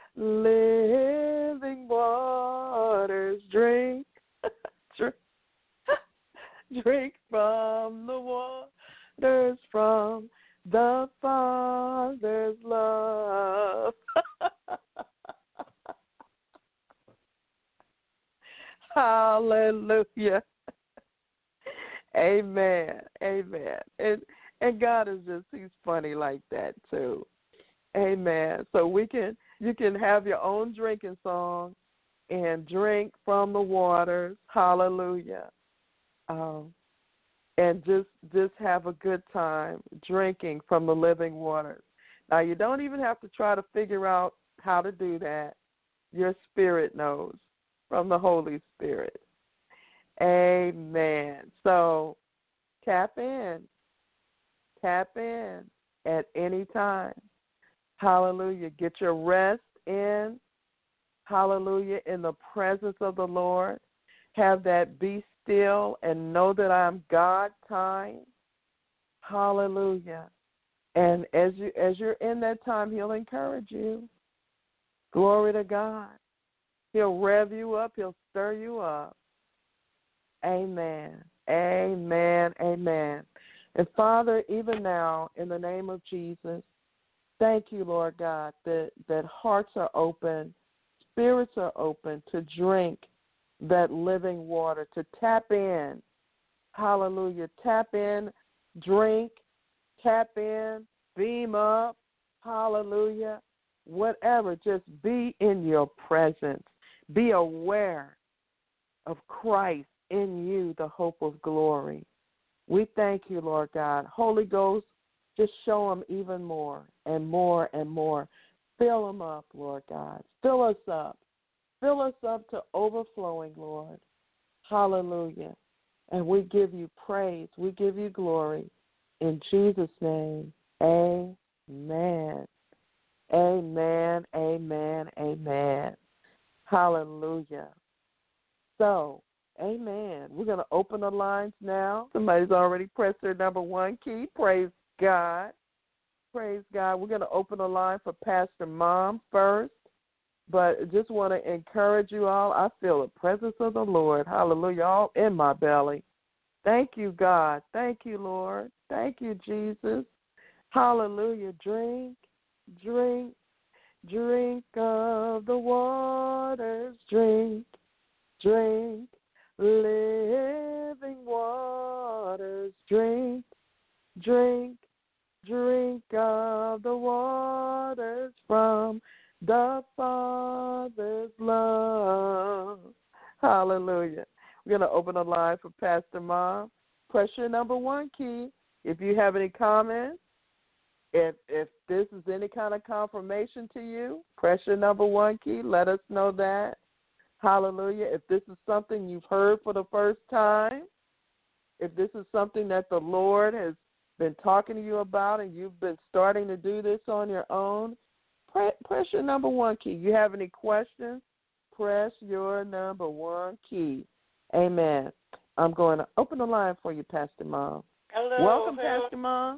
living waters, drink, drink, drink from the waters, from the Father's love. Hallelujah. Amen. Amen. And God is he's funny like that too. Amen. So you can have your own drinking song and drink from the waters. Hallelujah. And just have a good time drinking from the living waters. Now, you don't even have to try to figure out how to do that. Your spirit knows from the Holy Spirit. Amen. So tap in at any time. Hallelujah. Get your rest in. Hallelujah. In the presence of the Lord. Have that be still and know that I'm God time. Hallelujah. And as you're in that time, He'll encourage you. Glory to God. He'll rev you up. He'll stir you up. Amen. Amen. Amen. And Father, even now, in the name of Jesus, thank you, Lord God, that hearts are open, spirits are open to drink that living water, to tap in. Hallelujah. Tap in, drink, tap in, beam up. Hallelujah. Whatever, just be in your presence. Be aware of Christ in you, the hope of glory. We thank you, Lord God. Holy Ghost, just show them even more and more and more. Fill them up, Lord God. Fill us up. Fill us up to overflowing, Lord. Hallelujah. And we give you praise. We give you glory. In Jesus' name, amen. Amen, amen, amen. Hallelujah. So, amen. We're going to open the lines now. Somebody's already pressed their number 1 key. Praise God. Praise God. We're going to open the line for Pastor Mom first. But just want to encourage you all. I feel the presence of the Lord. Hallelujah. All in my belly. Thank you, God. Thank you, Lord. Thank you, Jesus. Hallelujah. Drink, drink, drink of the waters. Drink, drink, living waters. Drink, drink, drink of the waters from the Father's love. Hallelujah. We're going to open the line for Pastor Mom. Press your number 1 key. If you have any comments, if this is any kind of confirmation to you, press your number 1 key. Let us know that. Hallelujah. If this is something you've heard for the first time, if this is something that the Lord has been talking to you about and you've been starting to do this on your own, press your number 1 key. You have any questions? Press your number 1 key. Amen. I'm going to open the line for you, Pastor Mom. Hello. Welcome, hello. Pastor Mom.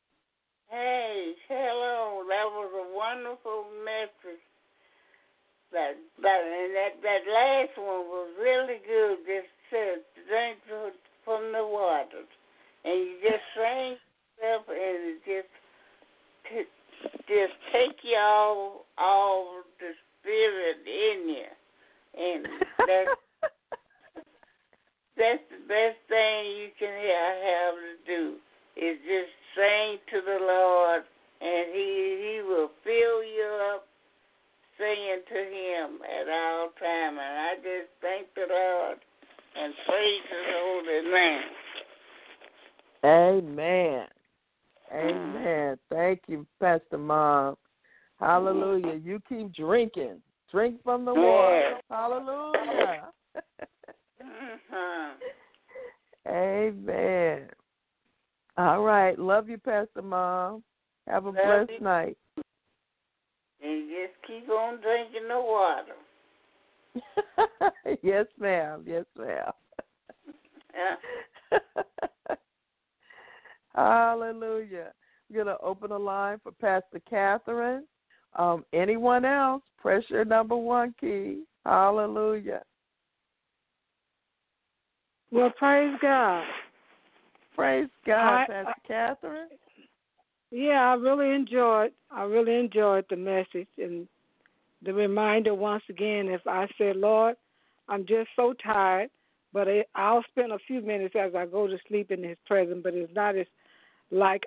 Hey, hello. That was a wonderful message. That last one was really good. Just said, drink from the waters. And you just sang stuff and it just take you all the spirit in you. And that's the best thing you can have to do is just sing to the Lord, and He will fill you up singing to Him at all time. And I just thank the Lord and praise His holy name. Amen. Amen. Thank you, Pastor Mom. Hallelujah. You keep drinking. Drink from the water. Hallelujah. Amen. All right. Love you, Pastor Mom. Have a blessed night. And just keep on drinking the water. Yes, ma'am. Yes, ma'am. Hallelujah. We're going to open the line for Pastor Catherine. Anyone else, press your number 1 key. Hallelujah. Well, praise God. Praise God, Pastor Catherine. Yeah, I really enjoyed the message and the reminder once again. If I said, Lord, I'm just so tired. But I'll spend a few minutes as I go to sleep in His presence. But it's not as like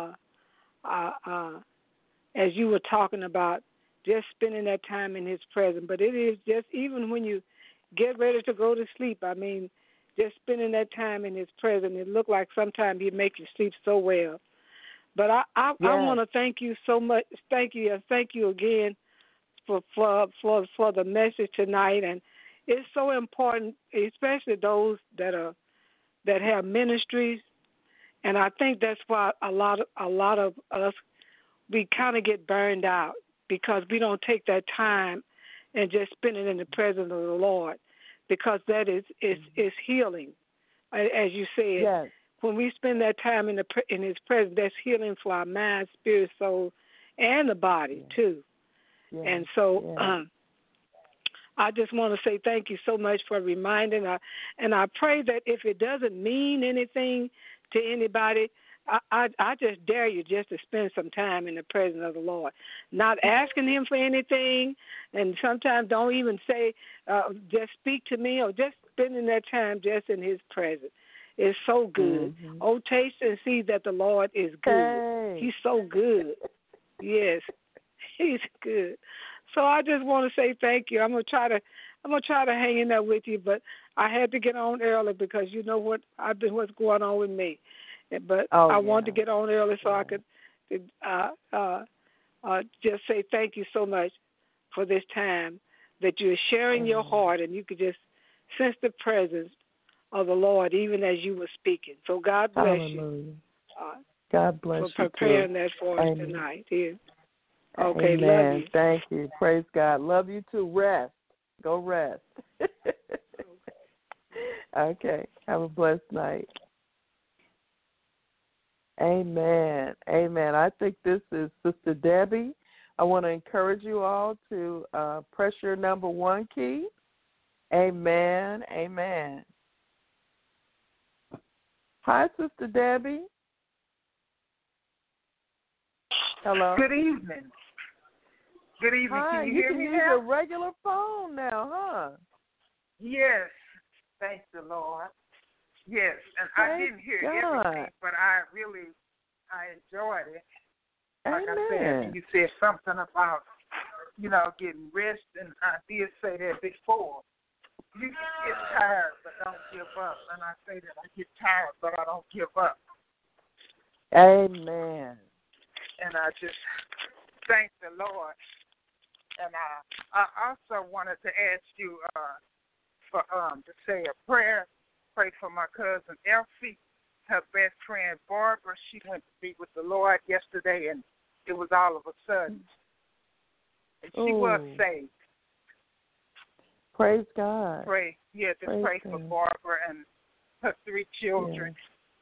as you were talking about, just spending that time in His presence. But it is just even when you get ready to go to sleep. I mean, just spending that time in His presence. It looked like sometimes He makes you sleep so well. But I want to thank you so much. Thank you again for the message tonight. And it's so important, especially those that have ministries. And I think that's why a lot of us, we kind of get burned out because we don't take that time and just spend it in the presence of the Lord, because that is healing, as you said. Yes. When we spend that time in His presence, that's healing for our mind, spirit, soul, and the body too. Yes. And so I just want to say thank you so much for reminding us. And I pray that if it doesn't mean anything to anybody, I just dare you just to spend some time in the presence of the Lord, not asking Him for anything, and sometimes don't even say, just speak to me, or just spending that time just in His presence. It's so good. Mm-hmm. Oh, taste and see that the Lord is good. Hey. He's so good. Yes, He's good. So I just want to say thank you. I'm gonna try to hang in there with you, but I had to get on early because you know what's going on with me. But I wanted to get on early so I could just say thank you so much for this time that you're sharing your heart, and you could just sense the presence of the Lord even as you were speaking. So God bless you. God bless you for preparing that for us tonight. Here. Okay, Amen. Love you. Thank you. Praise God. Love you too. Rest. Go rest. Okay. Have a blessed night. Amen. Amen. I think this is Sister Debbie. I want to encourage you all to press your number 1 key. Amen. Amen. Hi, Sister Debbie. Hello. Good evening. Good evening. Hi, can you hear me use now? your regular phone now, huh? Yes. Thank the Lord. Yes, and I didn't hear everything, but I enjoyed it. Like Amen. I said, and you said something about, getting rest, and I did say that before. You can get tired, but don't give up. And I say that I get tired, but I don't give up. Amen. And I just thank the Lord. And I also wanted to ask you to say a prayer. Pray for my cousin Elsie, her best friend Barbara. She went to be with the Lord yesterday, and it was all of a sudden. And she was saved. Praise God. Pray for Barbara and her 3 children.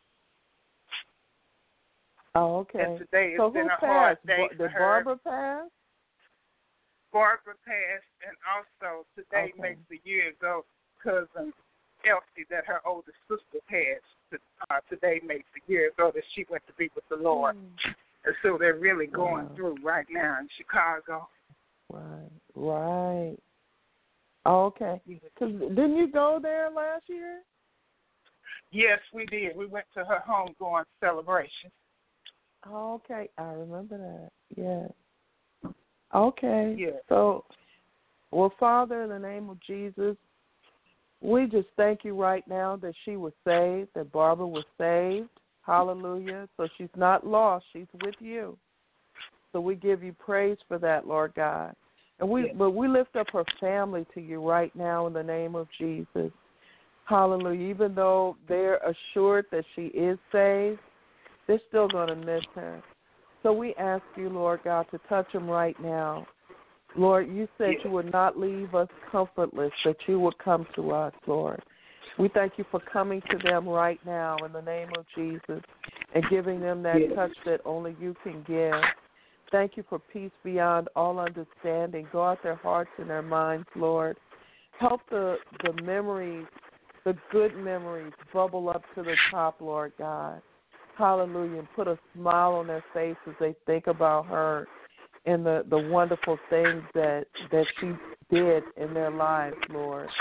Yeah. Oh, okay. And today so has been who a hard passed? day for Did her. Barbara pass? Barbara passed, and also today makes a year ago, cousin Elsie, that her oldest sister passed. Today makes a year ago that she went to be with the Lord. And so they're really going through right now in Chicago. Right. Okay. Cause didn't you go there last year? Yes, we did. We went to her homegoing celebration. Okay. I remember that. Yes. Okay. Yes. So, well, Father, in the name of Jesus, we just thank you right now that she was saved, that Barbara was saved. Hallelujah. So she's not lost. She's with you. So we give you praise for that, Lord God. And we lift up her family to you right now in the name of Jesus. Hallelujah. Even though they're assured that she is saved, they're still going to miss her. So we ask you, Lord God, to touch them right now. Lord, you said you would not leave us comfortless, that you would come to us, Lord. We thank you for coming to them right now in the name of Jesus and giving them that touch that only you can give. Thank you for peace beyond all understanding. Guard their hearts and their minds, Lord. Help the memories, the good memories, bubble up to the top, Lord God. Hallelujah. And put a smile on their face as they think about her and the wonderful things that she did in their lives, Lord.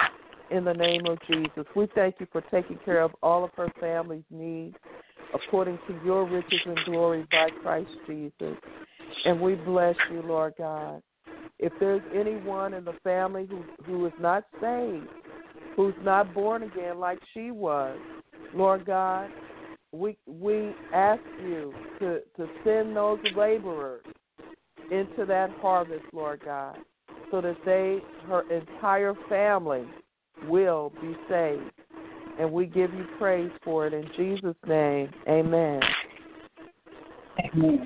in the name of Jesus. We thank you for taking care of all of her family's needs according to your riches and glory by Christ Jesus. And we bless you, Lord God. If there's anyone in the family who is not saved, who's not born again like she was, Lord God, we ask you to send those laborers into that harvest, Lord God, so that her entire family will be saved. And we give you praise for it in Jesus' name. Amen. Amen.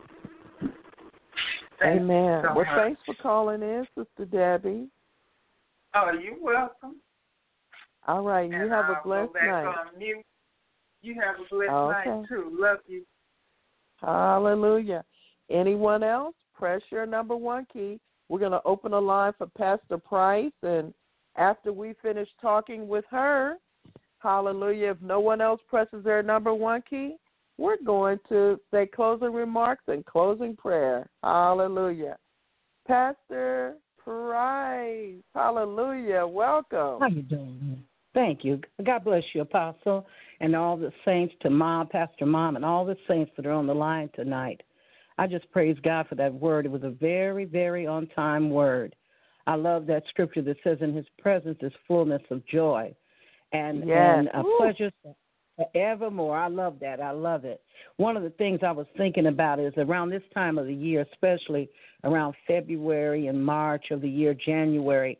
Amen. So well, thanks for calling in, Sister Debbie. Oh, you're welcome. All right. You have a blessed night. On mute. You have a blessed night, too. Love you. Hallelujah. Anyone else? Press your number 1 key. We're going to open a line for Pastor Price, and after we finish talking with her, hallelujah, if no one else presses their number 1 key, we're going to say closing remarks and closing prayer. Hallelujah. Pastor Price, hallelujah, welcome. How you doing? Thank you. God bless you, Apostle, and all the saints, to Mom, Pastor Mom, and all the saints that are on the line tonight. I just praise God for that word. It was a very, very on-time word. I love that scripture that says in his presence is fullness of joy and pleasure forevermore. I love that. I love it. One of the things I was thinking about is around this time of the year, especially around February and March of the year, January,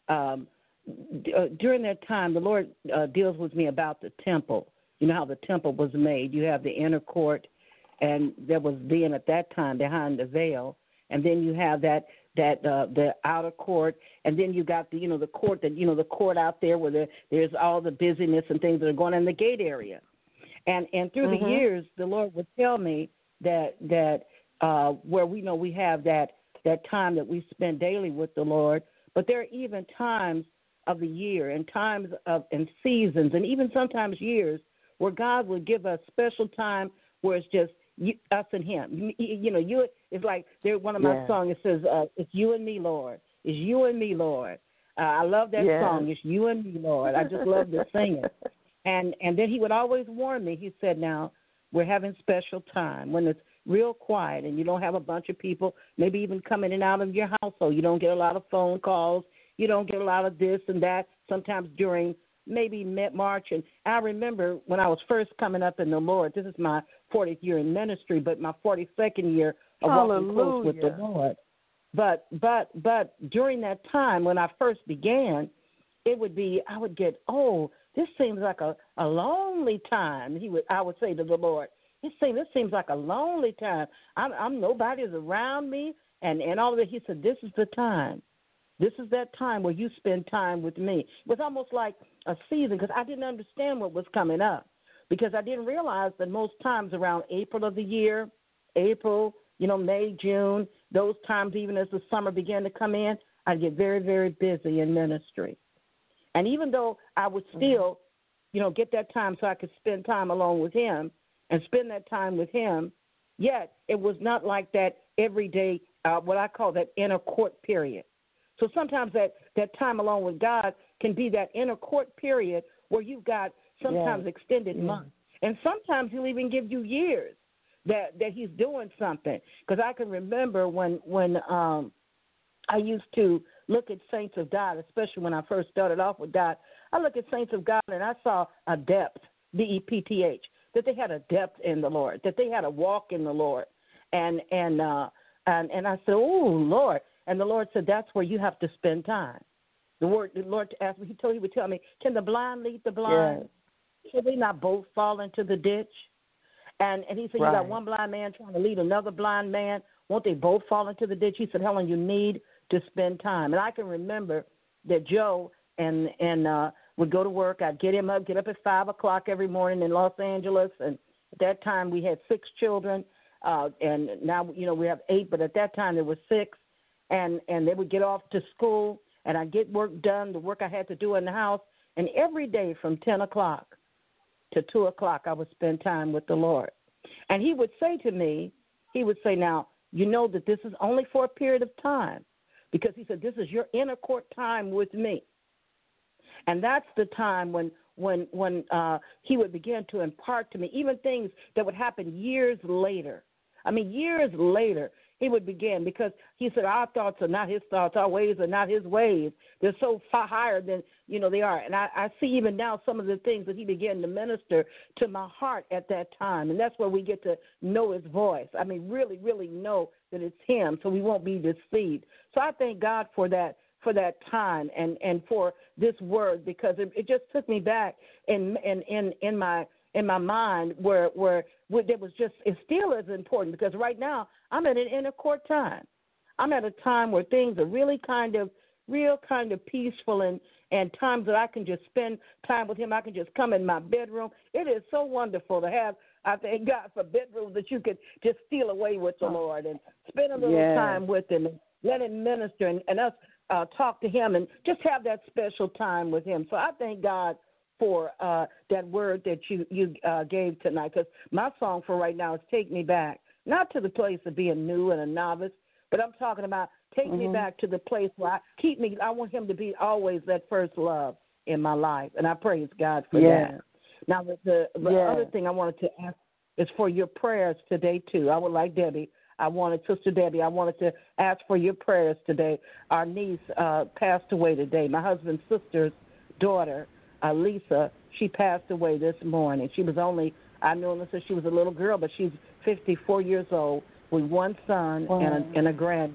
during that time, the Lord deals with me about the temple. You know how the temple was made. You have the inner court, and there was then at that time behind the veil, and then you have the outer court, and then you got the court the court out there where there's all the busyness and things that are going on in the gate area, and through the years, the Lord would tell me that where we have that time that we spend daily with the Lord, but there are even times of the year and times and seasons and even sometimes years where God will give us special time where it's just us and him. You. It's like one of my songs. It says, "It's you and me, Lord. It's you and me, Lord." I love that song. It's you and me, Lord. I just love to sing it. And then he would always warn me. He said, "Now we're having special time when it's real quiet and you don't have a bunch of people, maybe even coming in and out of your household. You don't get a lot of phone calls. You don't get a lot of this and that. Sometimes during maybe March." And I remember when I was first coming up in the Lord, this is my 40th year in ministry, but my 42nd year of walking close with the Lord. But during that time when I first began, I would get, this seems like a lonely time. I would say to the Lord, this seems like a lonely time. I'm nobody's around me and all of that. He said, this is the time. This is that time where you spend time with me. It was almost like a season because I didn't understand what was coming up because I didn't realize that most times around April of the year, May, June, those times even as the summer began to come in, I'd get very, very busy in ministry. And even though I would still, get that time so I could spend time alone with him and spend that time with him, yet it was not like that every day, what I call that inner court period. So sometimes that time alone with God can be that inner court period where you've got sometimes extended months. And sometimes he'll even give you years that he's doing something. Because I can remember when I used to look at saints of God, especially when I first started off with God, I look at saints of God and I saw a depth, D-E-P-T-H, that they had a depth in the Lord, that they had a walk in the Lord. And I said, oh, Lord. And the Lord said, that's where you have to spend time. The Lord asked me, he would tell me, can the blind lead the blind? Should they not both fall into the ditch? And he said, you got one blind man trying to lead another blind man. Won't they both fall into the ditch? He said, Helen, you need to spend time. And I can remember that Joe would go to work. I'd get up at 5 o'clock every morning in Los Angeles. And at that time we had 6 children. And now, we have 8, but at that time there were 6. And they would get off to school, and I'd get work done, the work I had to do in the house. And every day from 10 o'clock to 2 o'clock, I would spend time with the Lord. And he would say to me, now, you know that this is only for a period of time, because he said, this is your inner court time with me. And that's the time when he would begin to impart to me even things that would happen years later. I mean, years later, he would begin, because he said our thoughts are not his thoughts, our ways are not his ways. They're so far higher than, they are. And I see even now some of the things that he began to minister to my heart at that time. And that's where we get to know his voice. I mean, really, really know that it's him, so we won't be deceived. So I thank God for that time and for this word, because it just took me back in my mind where it was just, it still is important, because right now I'm at an inner court time. I'm at a time where things are really real peaceful, and times that I can just spend time with him. I can just come in my bedroom. It is so wonderful to have, I thank God for bedrooms that you could just steal away with the Lord and spend a little time with him and let him minister and us talk to him and just have that special time with him. So I thank God for that word that you gave tonight, because my song for right now is Take Me Back, not to the place of being new and a novice, but I'm talking about take me back to the place where I want him to be always that first love in my life, and I praise God for that. Now, the other thing I wanted to ask is for your prayers today, too. I would like Sister Debbie, I wanted to ask for your prayers today. Our niece passed away today. My husband's sister's daughter, Lisa, she passed away this morning. She was I knew her since she was a little girl, but she's 54 years old with one son and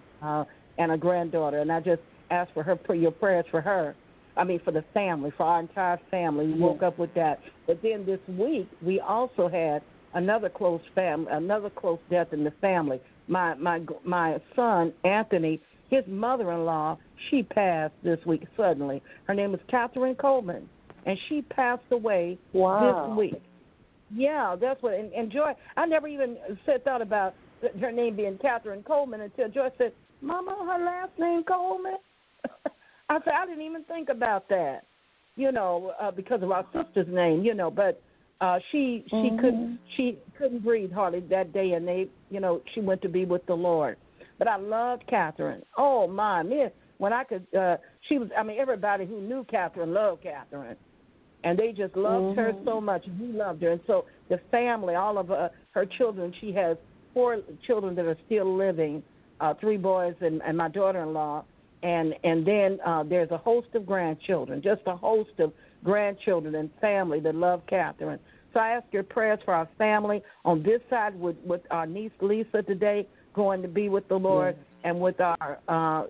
a granddaughter. And I just asked for your prayers for her. I mean, for the family, for our entire family. We woke up with that. But then this week, we also had another close death in the family. My son, Anthony, his mother-in-law, she passed this week suddenly. Her name is Catherine Coleman, and she passed away this week. Yeah, that's what. And Joy, I never even thought about her name being Catherine Coleman until Joy said, "Mama, her last name Coleman." I said, I didn't even think about that, because of our sister's name, But she couldn't breathe hardly that day, and she went to be with the Lord. But I loved Catherine. Oh my, man! When I could, she was. I mean, everybody who knew Catherine loved Catherine, and they just loved her so much. And we loved her, and so the family, all of her children. She has 4 children that are still living, 3 boys and my daughter-in-law, and then there's a host of grandchildren, just a host of grandchildren and family that love Catherine. So I ask your prayers for our family on this side with our niece Lisa today, going to be with the Lord, and with our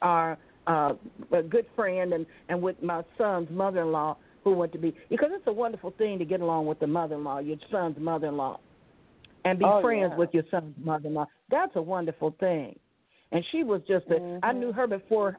good friend and with my son's mother-in-law who went to be, because it's a wonderful thing to get along with the mother-in-law, your son's mother-in-law, and be friends with your son's mother-in-law. That's a wonderful thing. And she was just I knew her before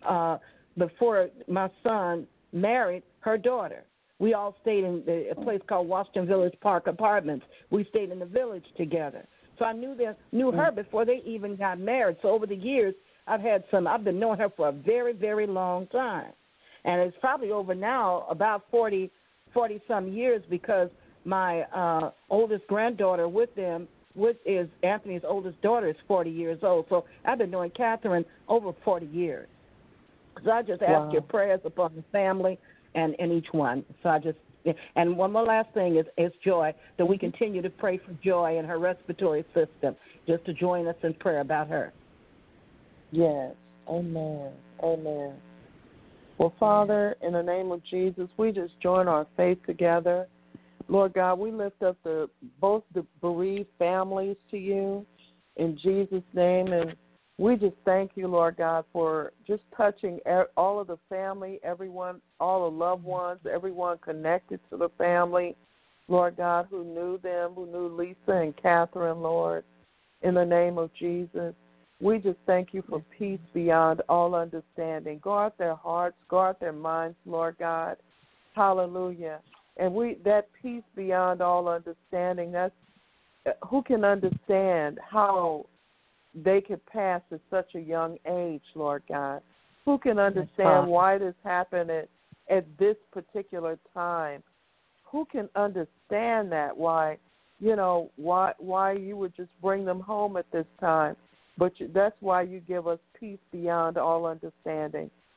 my son married her daughter. We all stayed in a place called Washington Village Park Apartments. We stayed in the village together. So I knew her before they even got married. So over the years, I've been knowing her for a very, very long time. And it's probably over now about 40-some years, because my oldest granddaughter is Anthony's oldest daughter is 40 years old. So I've been knowing Catherine over 40 years. So I just ask your prayers upon the family and each one. So and one more last thing is Joy, that we continue to pray for Joy and her respiratory system, just to join us in prayer about her. Yes. Amen. Amen. Well, Father, in the name of Jesus, we just join our faith together. Lord God, we lift up both the bereaved families to you in Jesus' name, and we just thank you, Lord God, for just touching all of the family, everyone, all the loved ones, everyone connected to the family, Lord God, who knew them, who knew Lisa and Catherine, Lord, in the name of Jesus. We just thank you for peace beyond all understanding. Guard their hearts, guard their minds, Lord God. Hallelujah. And that peace beyond all understanding, that's who can understand how they could pass at such a young age, Lord God? Who can understand why this happened at this particular time? Who can understand that? Why you would just bring them home at this time? But that's why you give us peace beyond all understanding.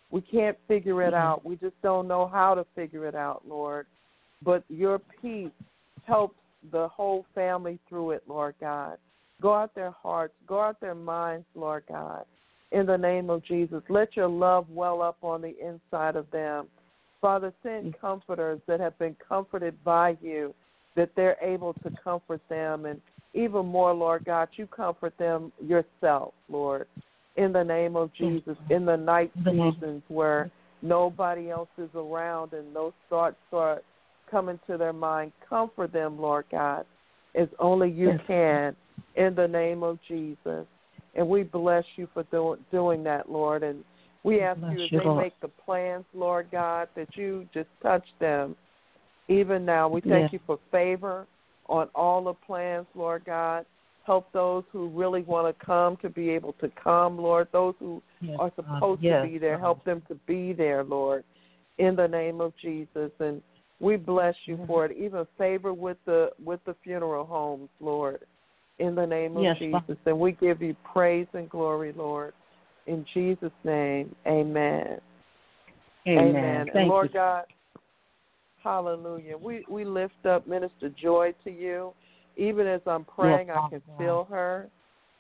We can't figure it out. We just don't know how to figure it out, Lord. But your peace helps the whole family through it, Lord God. Go out their hearts, go out their minds, Lord God. In the name of Jesus, let your love well up on the inside of them. Father, send comforters that have been comforted by you, that they're able to comfort them. And even more, Lord God, you comfort them yourself, Lord, in the name of Jesus, in the night seasons where nobody else is around and those thoughts start coming to their mind. Comfort them, Lord God, as only you can, in the name of Jesus. And we bless you for doing that, Lord. And we ask you as they make the plans, Lord God, that you just touch them. Even now, we thank you for favor on all the plans, Lord God. Help those who really want to come to be able to come, Lord. Those who are supposed to be there, help them to be there, Lord, in the name of Jesus. And we bless you for it. Even favor with the funeral homes, Lord, in the name of Jesus. And we give you praise and glory, Lord. In Jesus' name, amen. Amen. And Lord God, hallelujah. We lift up Minister Joy to you. Even as I'm praying, I can feel her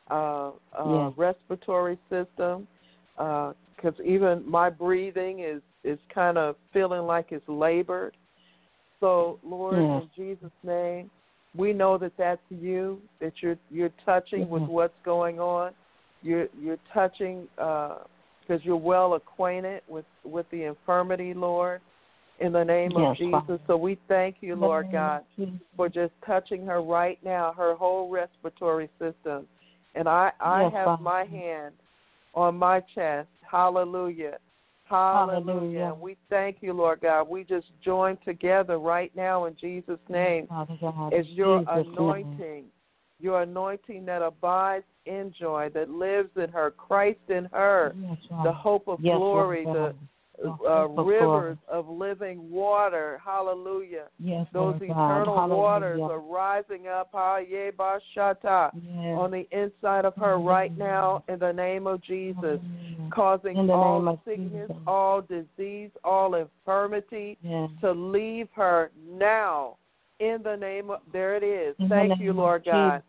respiratory system, because even my breathing is kind of feeling like it's labored. So, Lord, in Jesus' name, we know that that's you, that you're touching with what's going on. You're touching because you're well acquainted with the infirmity, Lord, in the name of Jesus. So we thank you, Lord God, for just touching her right now, her whole respiratory system. And I have my hand on my chest. Hallelujah. Hallelujah. We thank you, Lord God. We just join together right now in Jesus' name as your anointing, your anointing that abides in Joy, that lives in her, Christ in her, the hope of glory, the rivers of living water. Hallelujah. Those eternal waters are rising up on the inside of her right now in the name of Jesus, causing all sickness, all disease, all infirmity to leave her now. In the name of, there it is. Thank you, Lord God.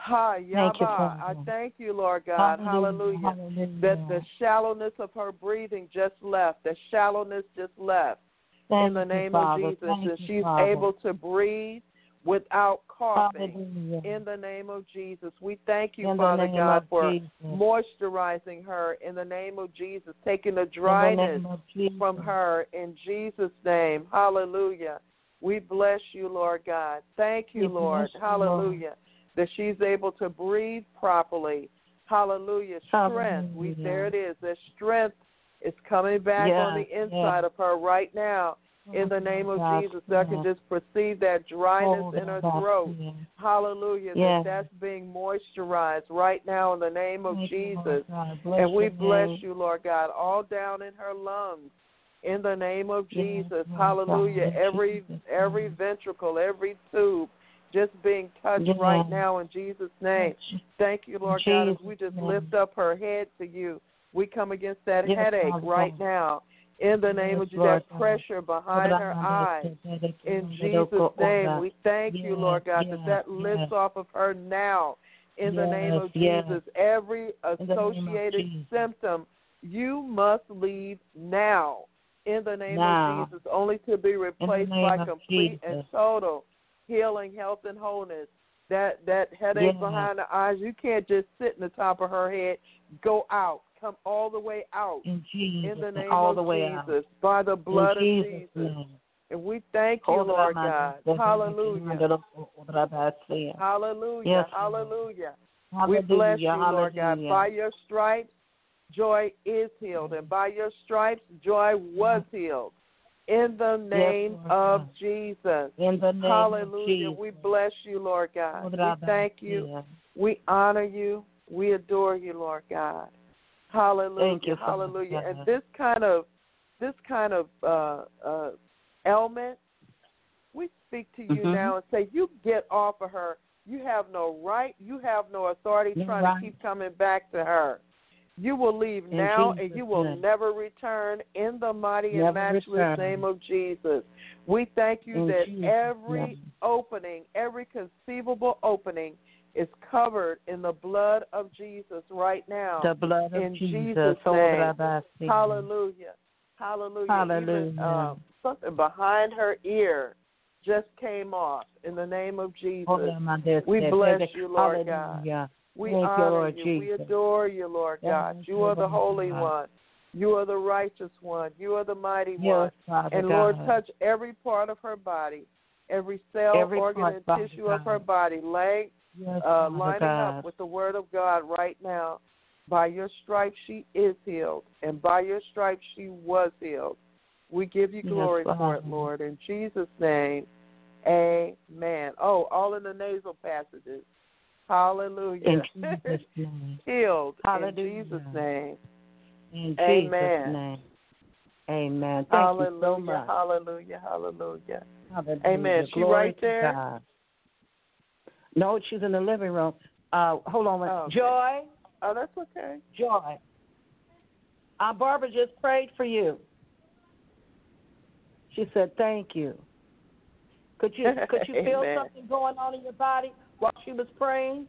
I thank you, Lord God. Hallelujah. That the shallowness of her breathing just left. The shallowness just left. In the name of Jesus. And she's able to breathe without coughing. In the name of Jesus. We thank you, Father God, for moisturizing her in the name of Jesus, taking the dryness from her in Jesus' name. Hallelujah. We bless you, Lord God. Thank you, Lord. Hallelujah. That she's able to breathe properly. Hallelujah. Strength. There it is. The strength is coming back on the inside of her right now. In the name of Jesus, I can just perceive that dryness in her throat. Hallelujah. That's being moisturized right now in the name of Jesus. And we bless you, Lord God, all down in her lungs. In the name of Jesus, hallelujah, every ventricle, every tube just being touched right now in Jesus' name. Thank you, Lord God, as we just lift up her head to you. We come against that headache right now. In the name of Jesus, that pressure behind her eyes. In Jesus' name, we thank you, Lord God, that lifts off of her now. In the name of Jesus, every associated symptom, you must leave now. In the name of Jesus, only to be replaced by complete and total healing, health, and wholeness. That headache behind the eyes, you can't just sit in the top of her head. Go out. Come all the way out. In the name of Jesus, by the blood of Jesus. And we thank you, Lord God. Hallelujah. Hallelujah. Hallelujah. We bless you, Lord God. By your stripes, Joy is healed, and by your stripes, Joy was healed. In the name of Jesus. Hallelujah. We bless you, Lord God. We thank you. We honor you. We adore you, Lord God. Hallelujah. Hallelujah. And this kind of ailment, we speak to you now and say, you get off of her. You have no right. You have no authority trying to keep coming back to her. You will leave now and you will never return in the mighty and matchless name of Jesus. We thank you that every opening, every conceivable opening is covered in the blood of Jesus right now. The blood of in Jesus. name. Hallelujah. Hallelujah. Even, something behind her ear just came off in the name of Jesus. We bless you, Lord God. We honor you. We adore you, Lord God. You are the Holy One. You are the righteous one. You are the mighty one. And Lord, touch every part of her body, every cell, organ, and tissue of her body, lining up with the word of God right now. By your stripes she is healed, and by your stripes she was healed. We give you glory for it, Lord. In Jesus' name, amen. Oh, all in the nasal passages. Hallelujah. In Jesus' name. Healed. Hallelujah. In Jesus' name. In amen. Jesus' name. Amen. Thank hallelujah, you so much. Hallelujah. Hallelujah. Hallelujah. Amen. She Glory right there? God. No, she's in the living room. Hold on. Okay. Joy. Oh, that's okay. Joy. Barbara just prayed for you. She said, thank you. Could you feel something going on in your body while she was praying?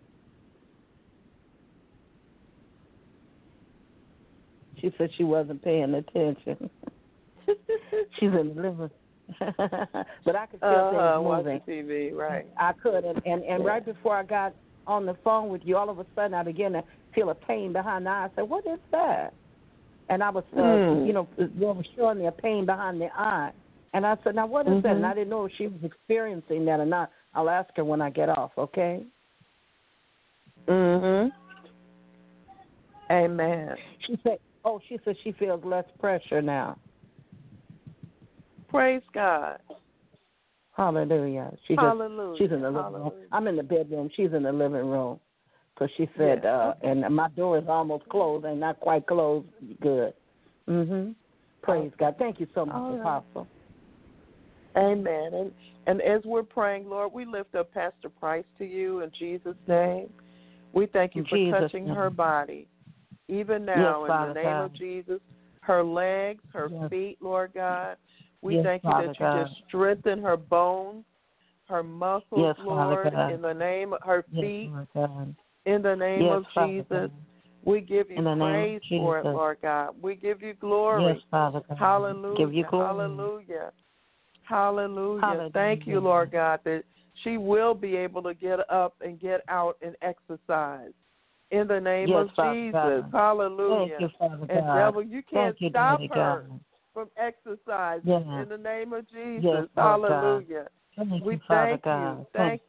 She said she wasn't paying attention. She's in the living room. But I could feel things moving. Watch the TV, right. I could. And right before I got on the phone with you, all of a sudden I began to feel a pain behind the eye. I said, what is that? And I was, they were showing me a pain behind the eye. And I said, now, what is that? And I didn't know if she was experiencing that or not. I'll ask her when I get off, okay? Amen. She said she feels less pressure now. Praise God. Hallelujah. She's in the living room. I'm in the bedroom. She's in the living room. So she said, and my door is almost closed and not quite closed. Good. Praise God. Thank you so much, Apostle. Amen. And as we're praying, Lord, we lift up Pastor Price to you in Jesus' name. We thank you for touching her body, even now in the name of Jesus. Her legs, her feet, Lord God. We thank you that you just strengthen her bones, her muscles, Lord, in the name of her feet. In the name of Jesus. We give you praise for it, Lord God. We give you glory. Yes, Father God. Hallelujah. Give you glory. Hallelujah. Hallelujah. Thank you, Lord God, that she will be able to get up and get out and exercise. In the name of Jesus. God. Hallelujah. Thank you, Father God. And devil, you can't stop her God. from exercising in the name of Jesus. Yes, hallelujah. We thank you. Thank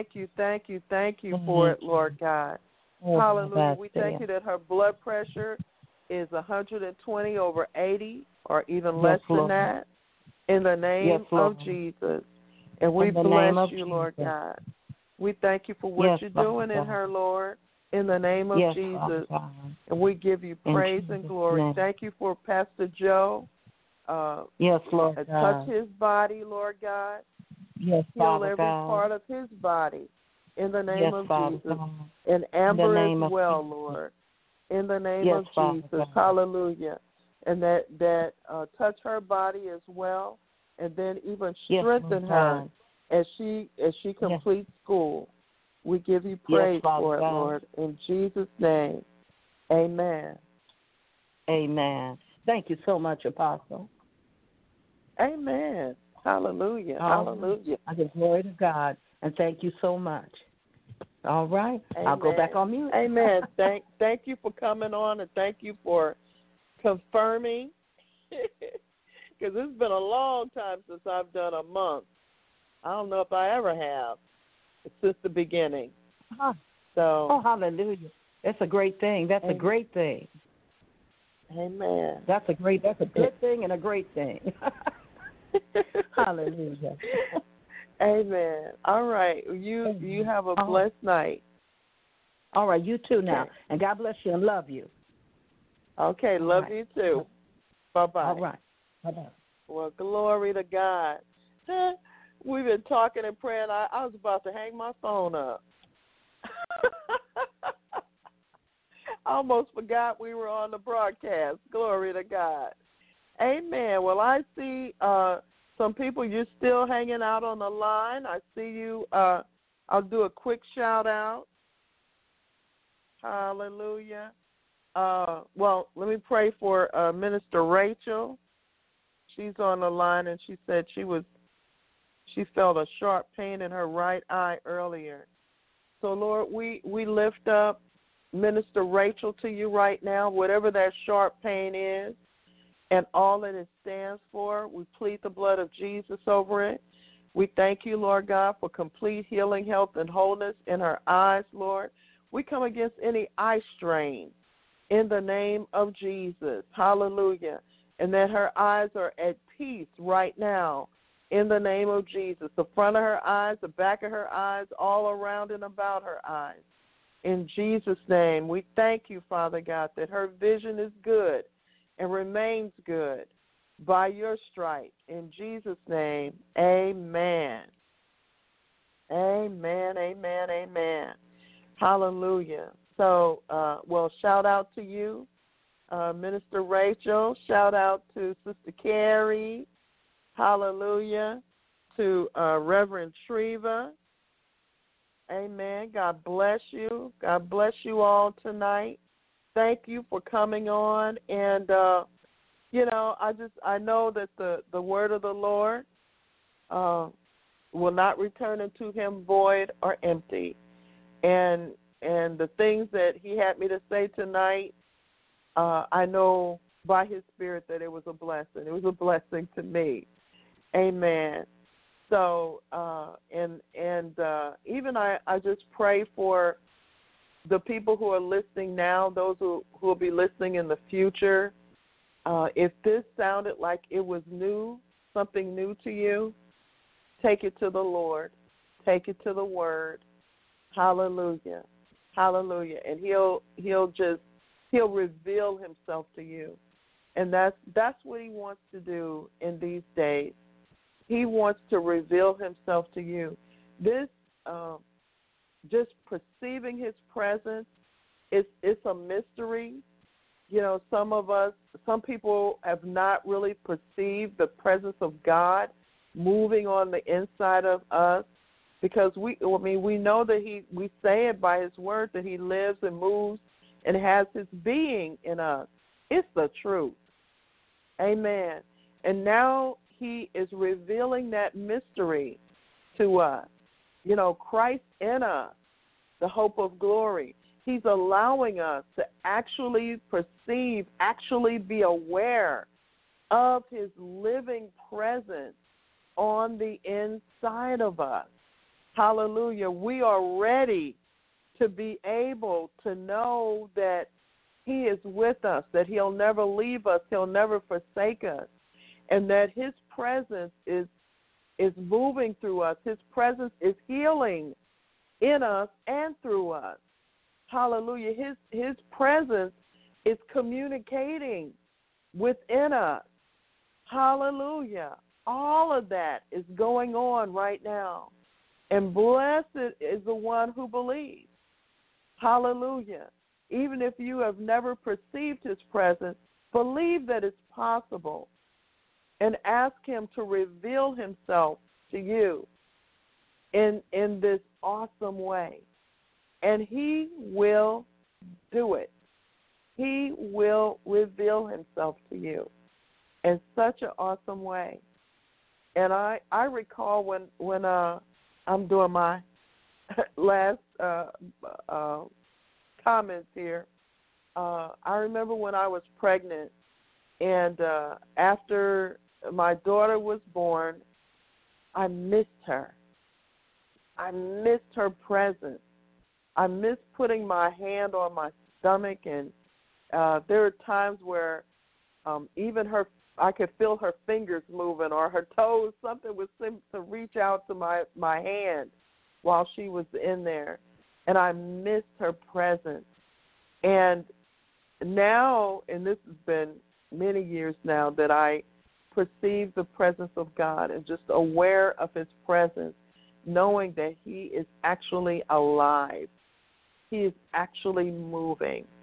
you for it, Lord God. Hallelujah. We thank you that her blood pressure is 120 over 80 or even less than that. In the name of Jesus. And we bless you, Lord God. We thank you for what you're doing in her, Lord. In the name of Jesus. And we give you praise and glory. Thank you for Pastor Joe. Yes, Lord God. Touch his body, Lord God. Yes, Heal Father every God. part of his body. In the name of Father Jesus. God. And Amber as well, Jesus. Lord. In the name of Jesus. Hallelujah. And that touch her body as well, and then even strengthen her as she completes school. We give you praise for it, Lord. In Jesus' name, amen. Amen. Thank you so much, Apostle. Amen. Hallelujah. Hallelujah. I give glory to God, and thank you so much. All right. Amen. I'll go back on mute. Amen. Thank you for coming on, and thank you for confirming, because it's been a long time since I've done a month. I don't know if I ever have. It's since the beginning. So. Hallelujah. That's a great thing. That's a great thing. Amen. That's a good thing and a great thing. Hallelujah. Amen. All right. You have a blessed night. All right. You too now. And God bless you and love you. Okay. Love you too. Bye-bye. All right. Bye-bye. Well, glory to God. We've been talking and praying. I was about to hang my phone up. almost forgot we were on the broadcast. Glory to God. Amen. Well, I see some people, you're still hanging out on the line. I see you. I'll do a quick shout out. Hallelujah. Well, let me pray for Minister Rachel. She's on the line, and she said she felt a sharp pain in her right eye earlier. So, Lord, we lift up Minister Rachel to you right now, whatever that sharp pain is and all that it stands for. We plead the blood of Jesus over it. We thank you, Lord God, for complete healing, health, and wholeness in her eyes, Lord. We come against any eye strain in the name of Jesus. Hallelujah. And that her eyes are at peace right now in the name of Jesus. The front of her eyes, the back of her eyes, all around and about her eyes. In Jesus' name, we thank you, Father God, that her vision is good and remains good by your stripes. In Jesus' name, amen. Amen, amen, amen. Hallelujah. So, shout out to you, Minister Rachel. Shout out to Sister Carrie. Hallelujah. To Reverend Treva. Amen. God bless you. God bless you all tonight. Thank you for coming on. And, I know that the word of the Lord will not return unto him void or empty. And the things that he had me to say tonight, I know by his Spirit that it was a blessing. It was a blessing to me. Amen. So, even I just pray for the people who are listening now, those who will be listening in the future. If this sounded like it was new, something new to you, take it to the Lord. Take it to the Word. Hallelujah. Hallelujah. And he'll reveal himself to you. And that's what he wants to do in these days. He wants to reveal himself to you. This, just perceiving his presence, it's a mystery. You know, some people have not really perceived the presence of God moving on the inside of us, because we know that we say it by his word that he lives and moves and has his being in us. It's the truth. Amen. And now he is revealing that mystery to us. You know, Christ in us, the hope of glory. He's allowing us to actually perceive, actually be aware of his living presence on the inside of us. Hallelujah. We are ready to be able to know that he is with us, that he'll never leave us, he'll never forsake us, and that his presence is moving through us. His presence is healing in us and through us. Hallelujah. His presence is communicating within us. Hallelujah. All of that is going on right now. And blessed is the one who believes. Hallelujah. Even if you have never perceived his presence, believe that it's possible and ask him to reveal himself to you in this awesome way. And he will do it. He will reveal himself to you in such an awesome way. And I recall when I'm doing my last comments here. I remember when I was pregnant, and after my daughter was born, I missed her. I missed her presence. I missed putting my hand on my stomach, and there are times where even I could feel her fingers moving or her toes. Something would seem to reach out to my hand while she was in there, and I missed her presence. And now, and this has been many years now, that I perceive the presence of God and just aware of his presence, knowing that he is actually alive. He is actually moving.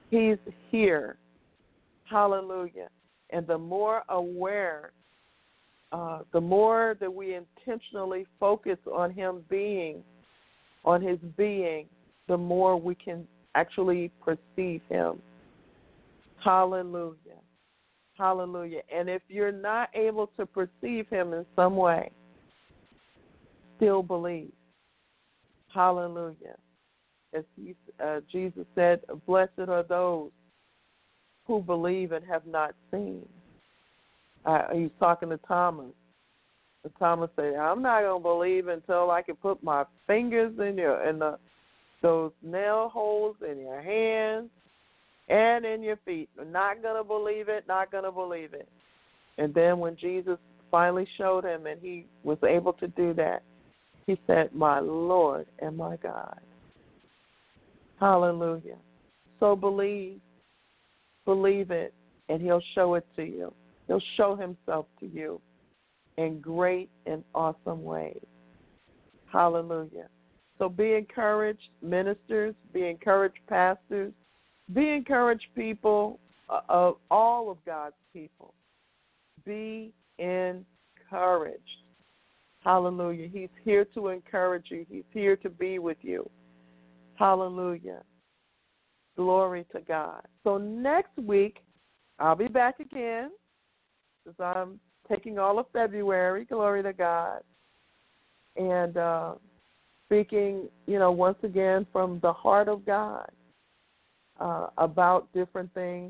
He's here. Hallelujah. And the more aware, the more that we intentionally focus on him being, on his being, the more we can actually perceive him. Hallelujah. Hallelujah. And if you're not able to perceive him in some way, still believe. Hallelujah. As Jesus said, blessed are those who believe and have not seen. He's talking to Thomas. And Thomas said, I'm not going to believe until I can put my fingers in those nail holes in your hands and in your feet. I'm not going to believe it, not going to believe it. And then when Jesus finally showed him and he was able to do that, he said, my Lord and my God. Hallelujah. So believe it, and he'll show it to you. He'll show himself to you in great and awesome ways. Hallelujah. So be encouraged, ministers. Be encouraged, pastors. Be encouraged, people, of all of God's people. Be encouraged. Hallelujah. He's here to encourage you. He's here to be with you. Hallelujah. Glory to God. So next week, I'll be back again because I'm taking all of February. Glory to God. And speaking, once again from the heart of God about different things.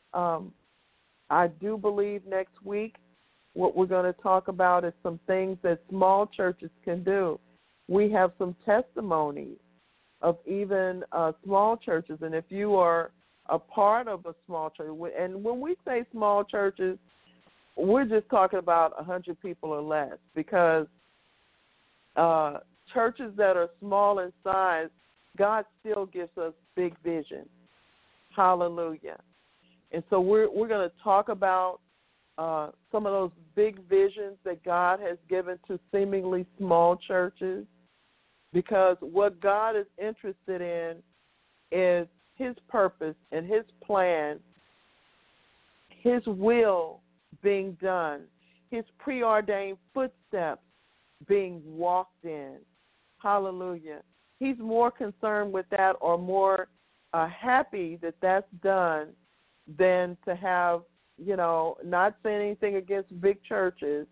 I do believe next week what we're going to talk about is some things that small churches can do. We have some testimonies of even small churches. And if you are a part of a small church, and when we say small churches, we're just talking about 100 people or less, because churches that are small in size, God still gives us big vision. Hallelujah. And so we're going to talk about some of those big visions that God has given to seemingly small churches, because what God is interested in is his purpose and his plan, his will being done, his preordained footsteps being walked in. Hallelujah. He's more concerned with that, or more happy that that's done, than to have, not saying anything against big churches,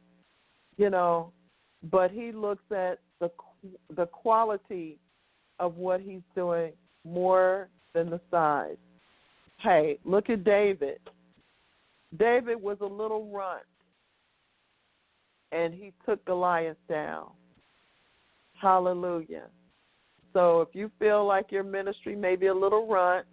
but he looks at the quality of what he's doing more than the size. Hey, look at David. David was a little runt, and he took Goliath down. Hallelujah. So if you feel like your ministry may be a little runt,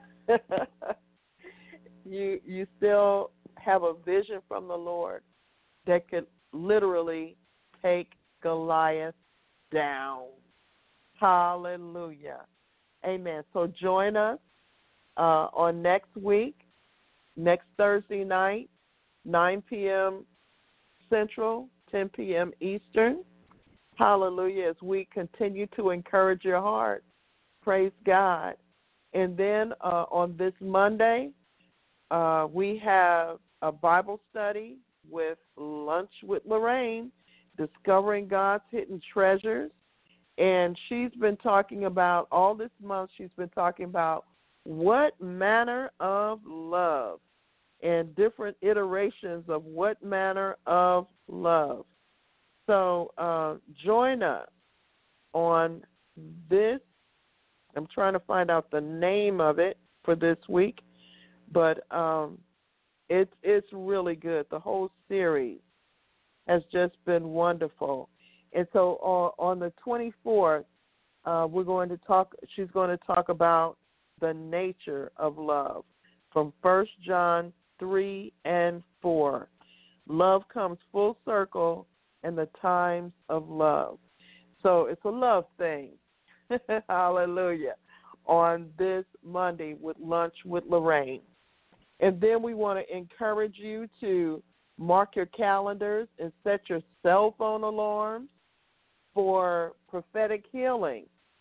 you still have a vision from the Lord that could literally take Goliath down. Hallelujah. Amen. So join us on next week, next Thursday night, 9 p.m. Central, 10 p.m. Eastern. Hallelujah. As we continue to encourage your heart. Praise God. And then on this Monday, we have a Bible study with Lunch with Lorraine, Discovering God's Hidden Treasures. And she's been talking about, all this month, she's been talking about what manner of love, and different iterations of what manner of love. So join us on this. I'm trying to find out the name of it for this week, but it's really good. The whole series has just been wonderful. And so on the 24th, she's going to talk about the nature of love from 1 John 3 and 4. Love comes full circle in the times of love. So it's a love thing. Hallelujah. On this Monday with Lunch with Lorraine. And then we want to encourage you to mark your calendars and set your cell phone alarms for prophetic healing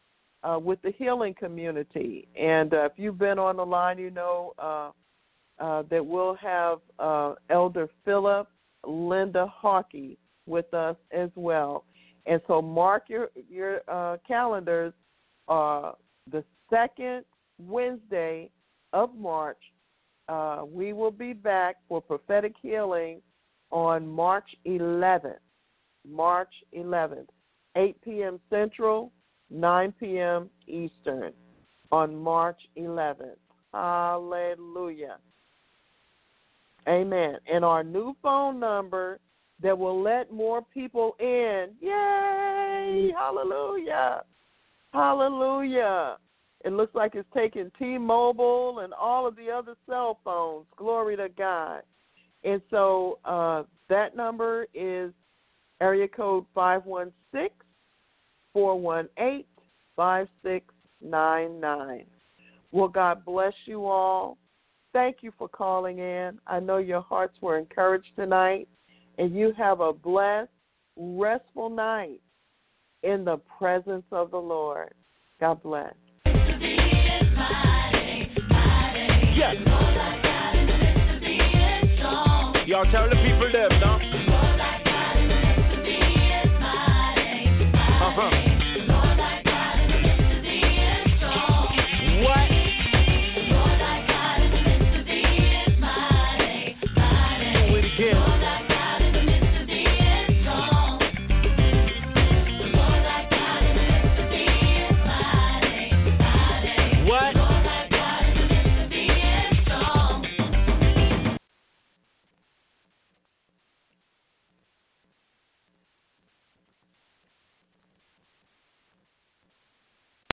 with the healing community. And if you've been on the line, you know that we'll have Elder Philip Linda Hawkey with us as well. And so mark your calendars. The second Wednesday of March, we will be back for prophetic healing on March 11th. March 11th, 8 p.m. Central, 9 p.m. Eastern on March 11th. Hallelujah. Amen. And our new phone number that will let more people in. Yay! Hallelujah. Hallelujah. It looks like it's taking T-Mobile and all of the other cell phones. Glory to God. And so that number is area code 516-418-5699. Well, God bless you all. Thank you for calling in. I know your hearts were encouraged tonight, and you have a blessed, restful night in the presence of the Lord. God bless. Yes. Y'all tell the people them, no?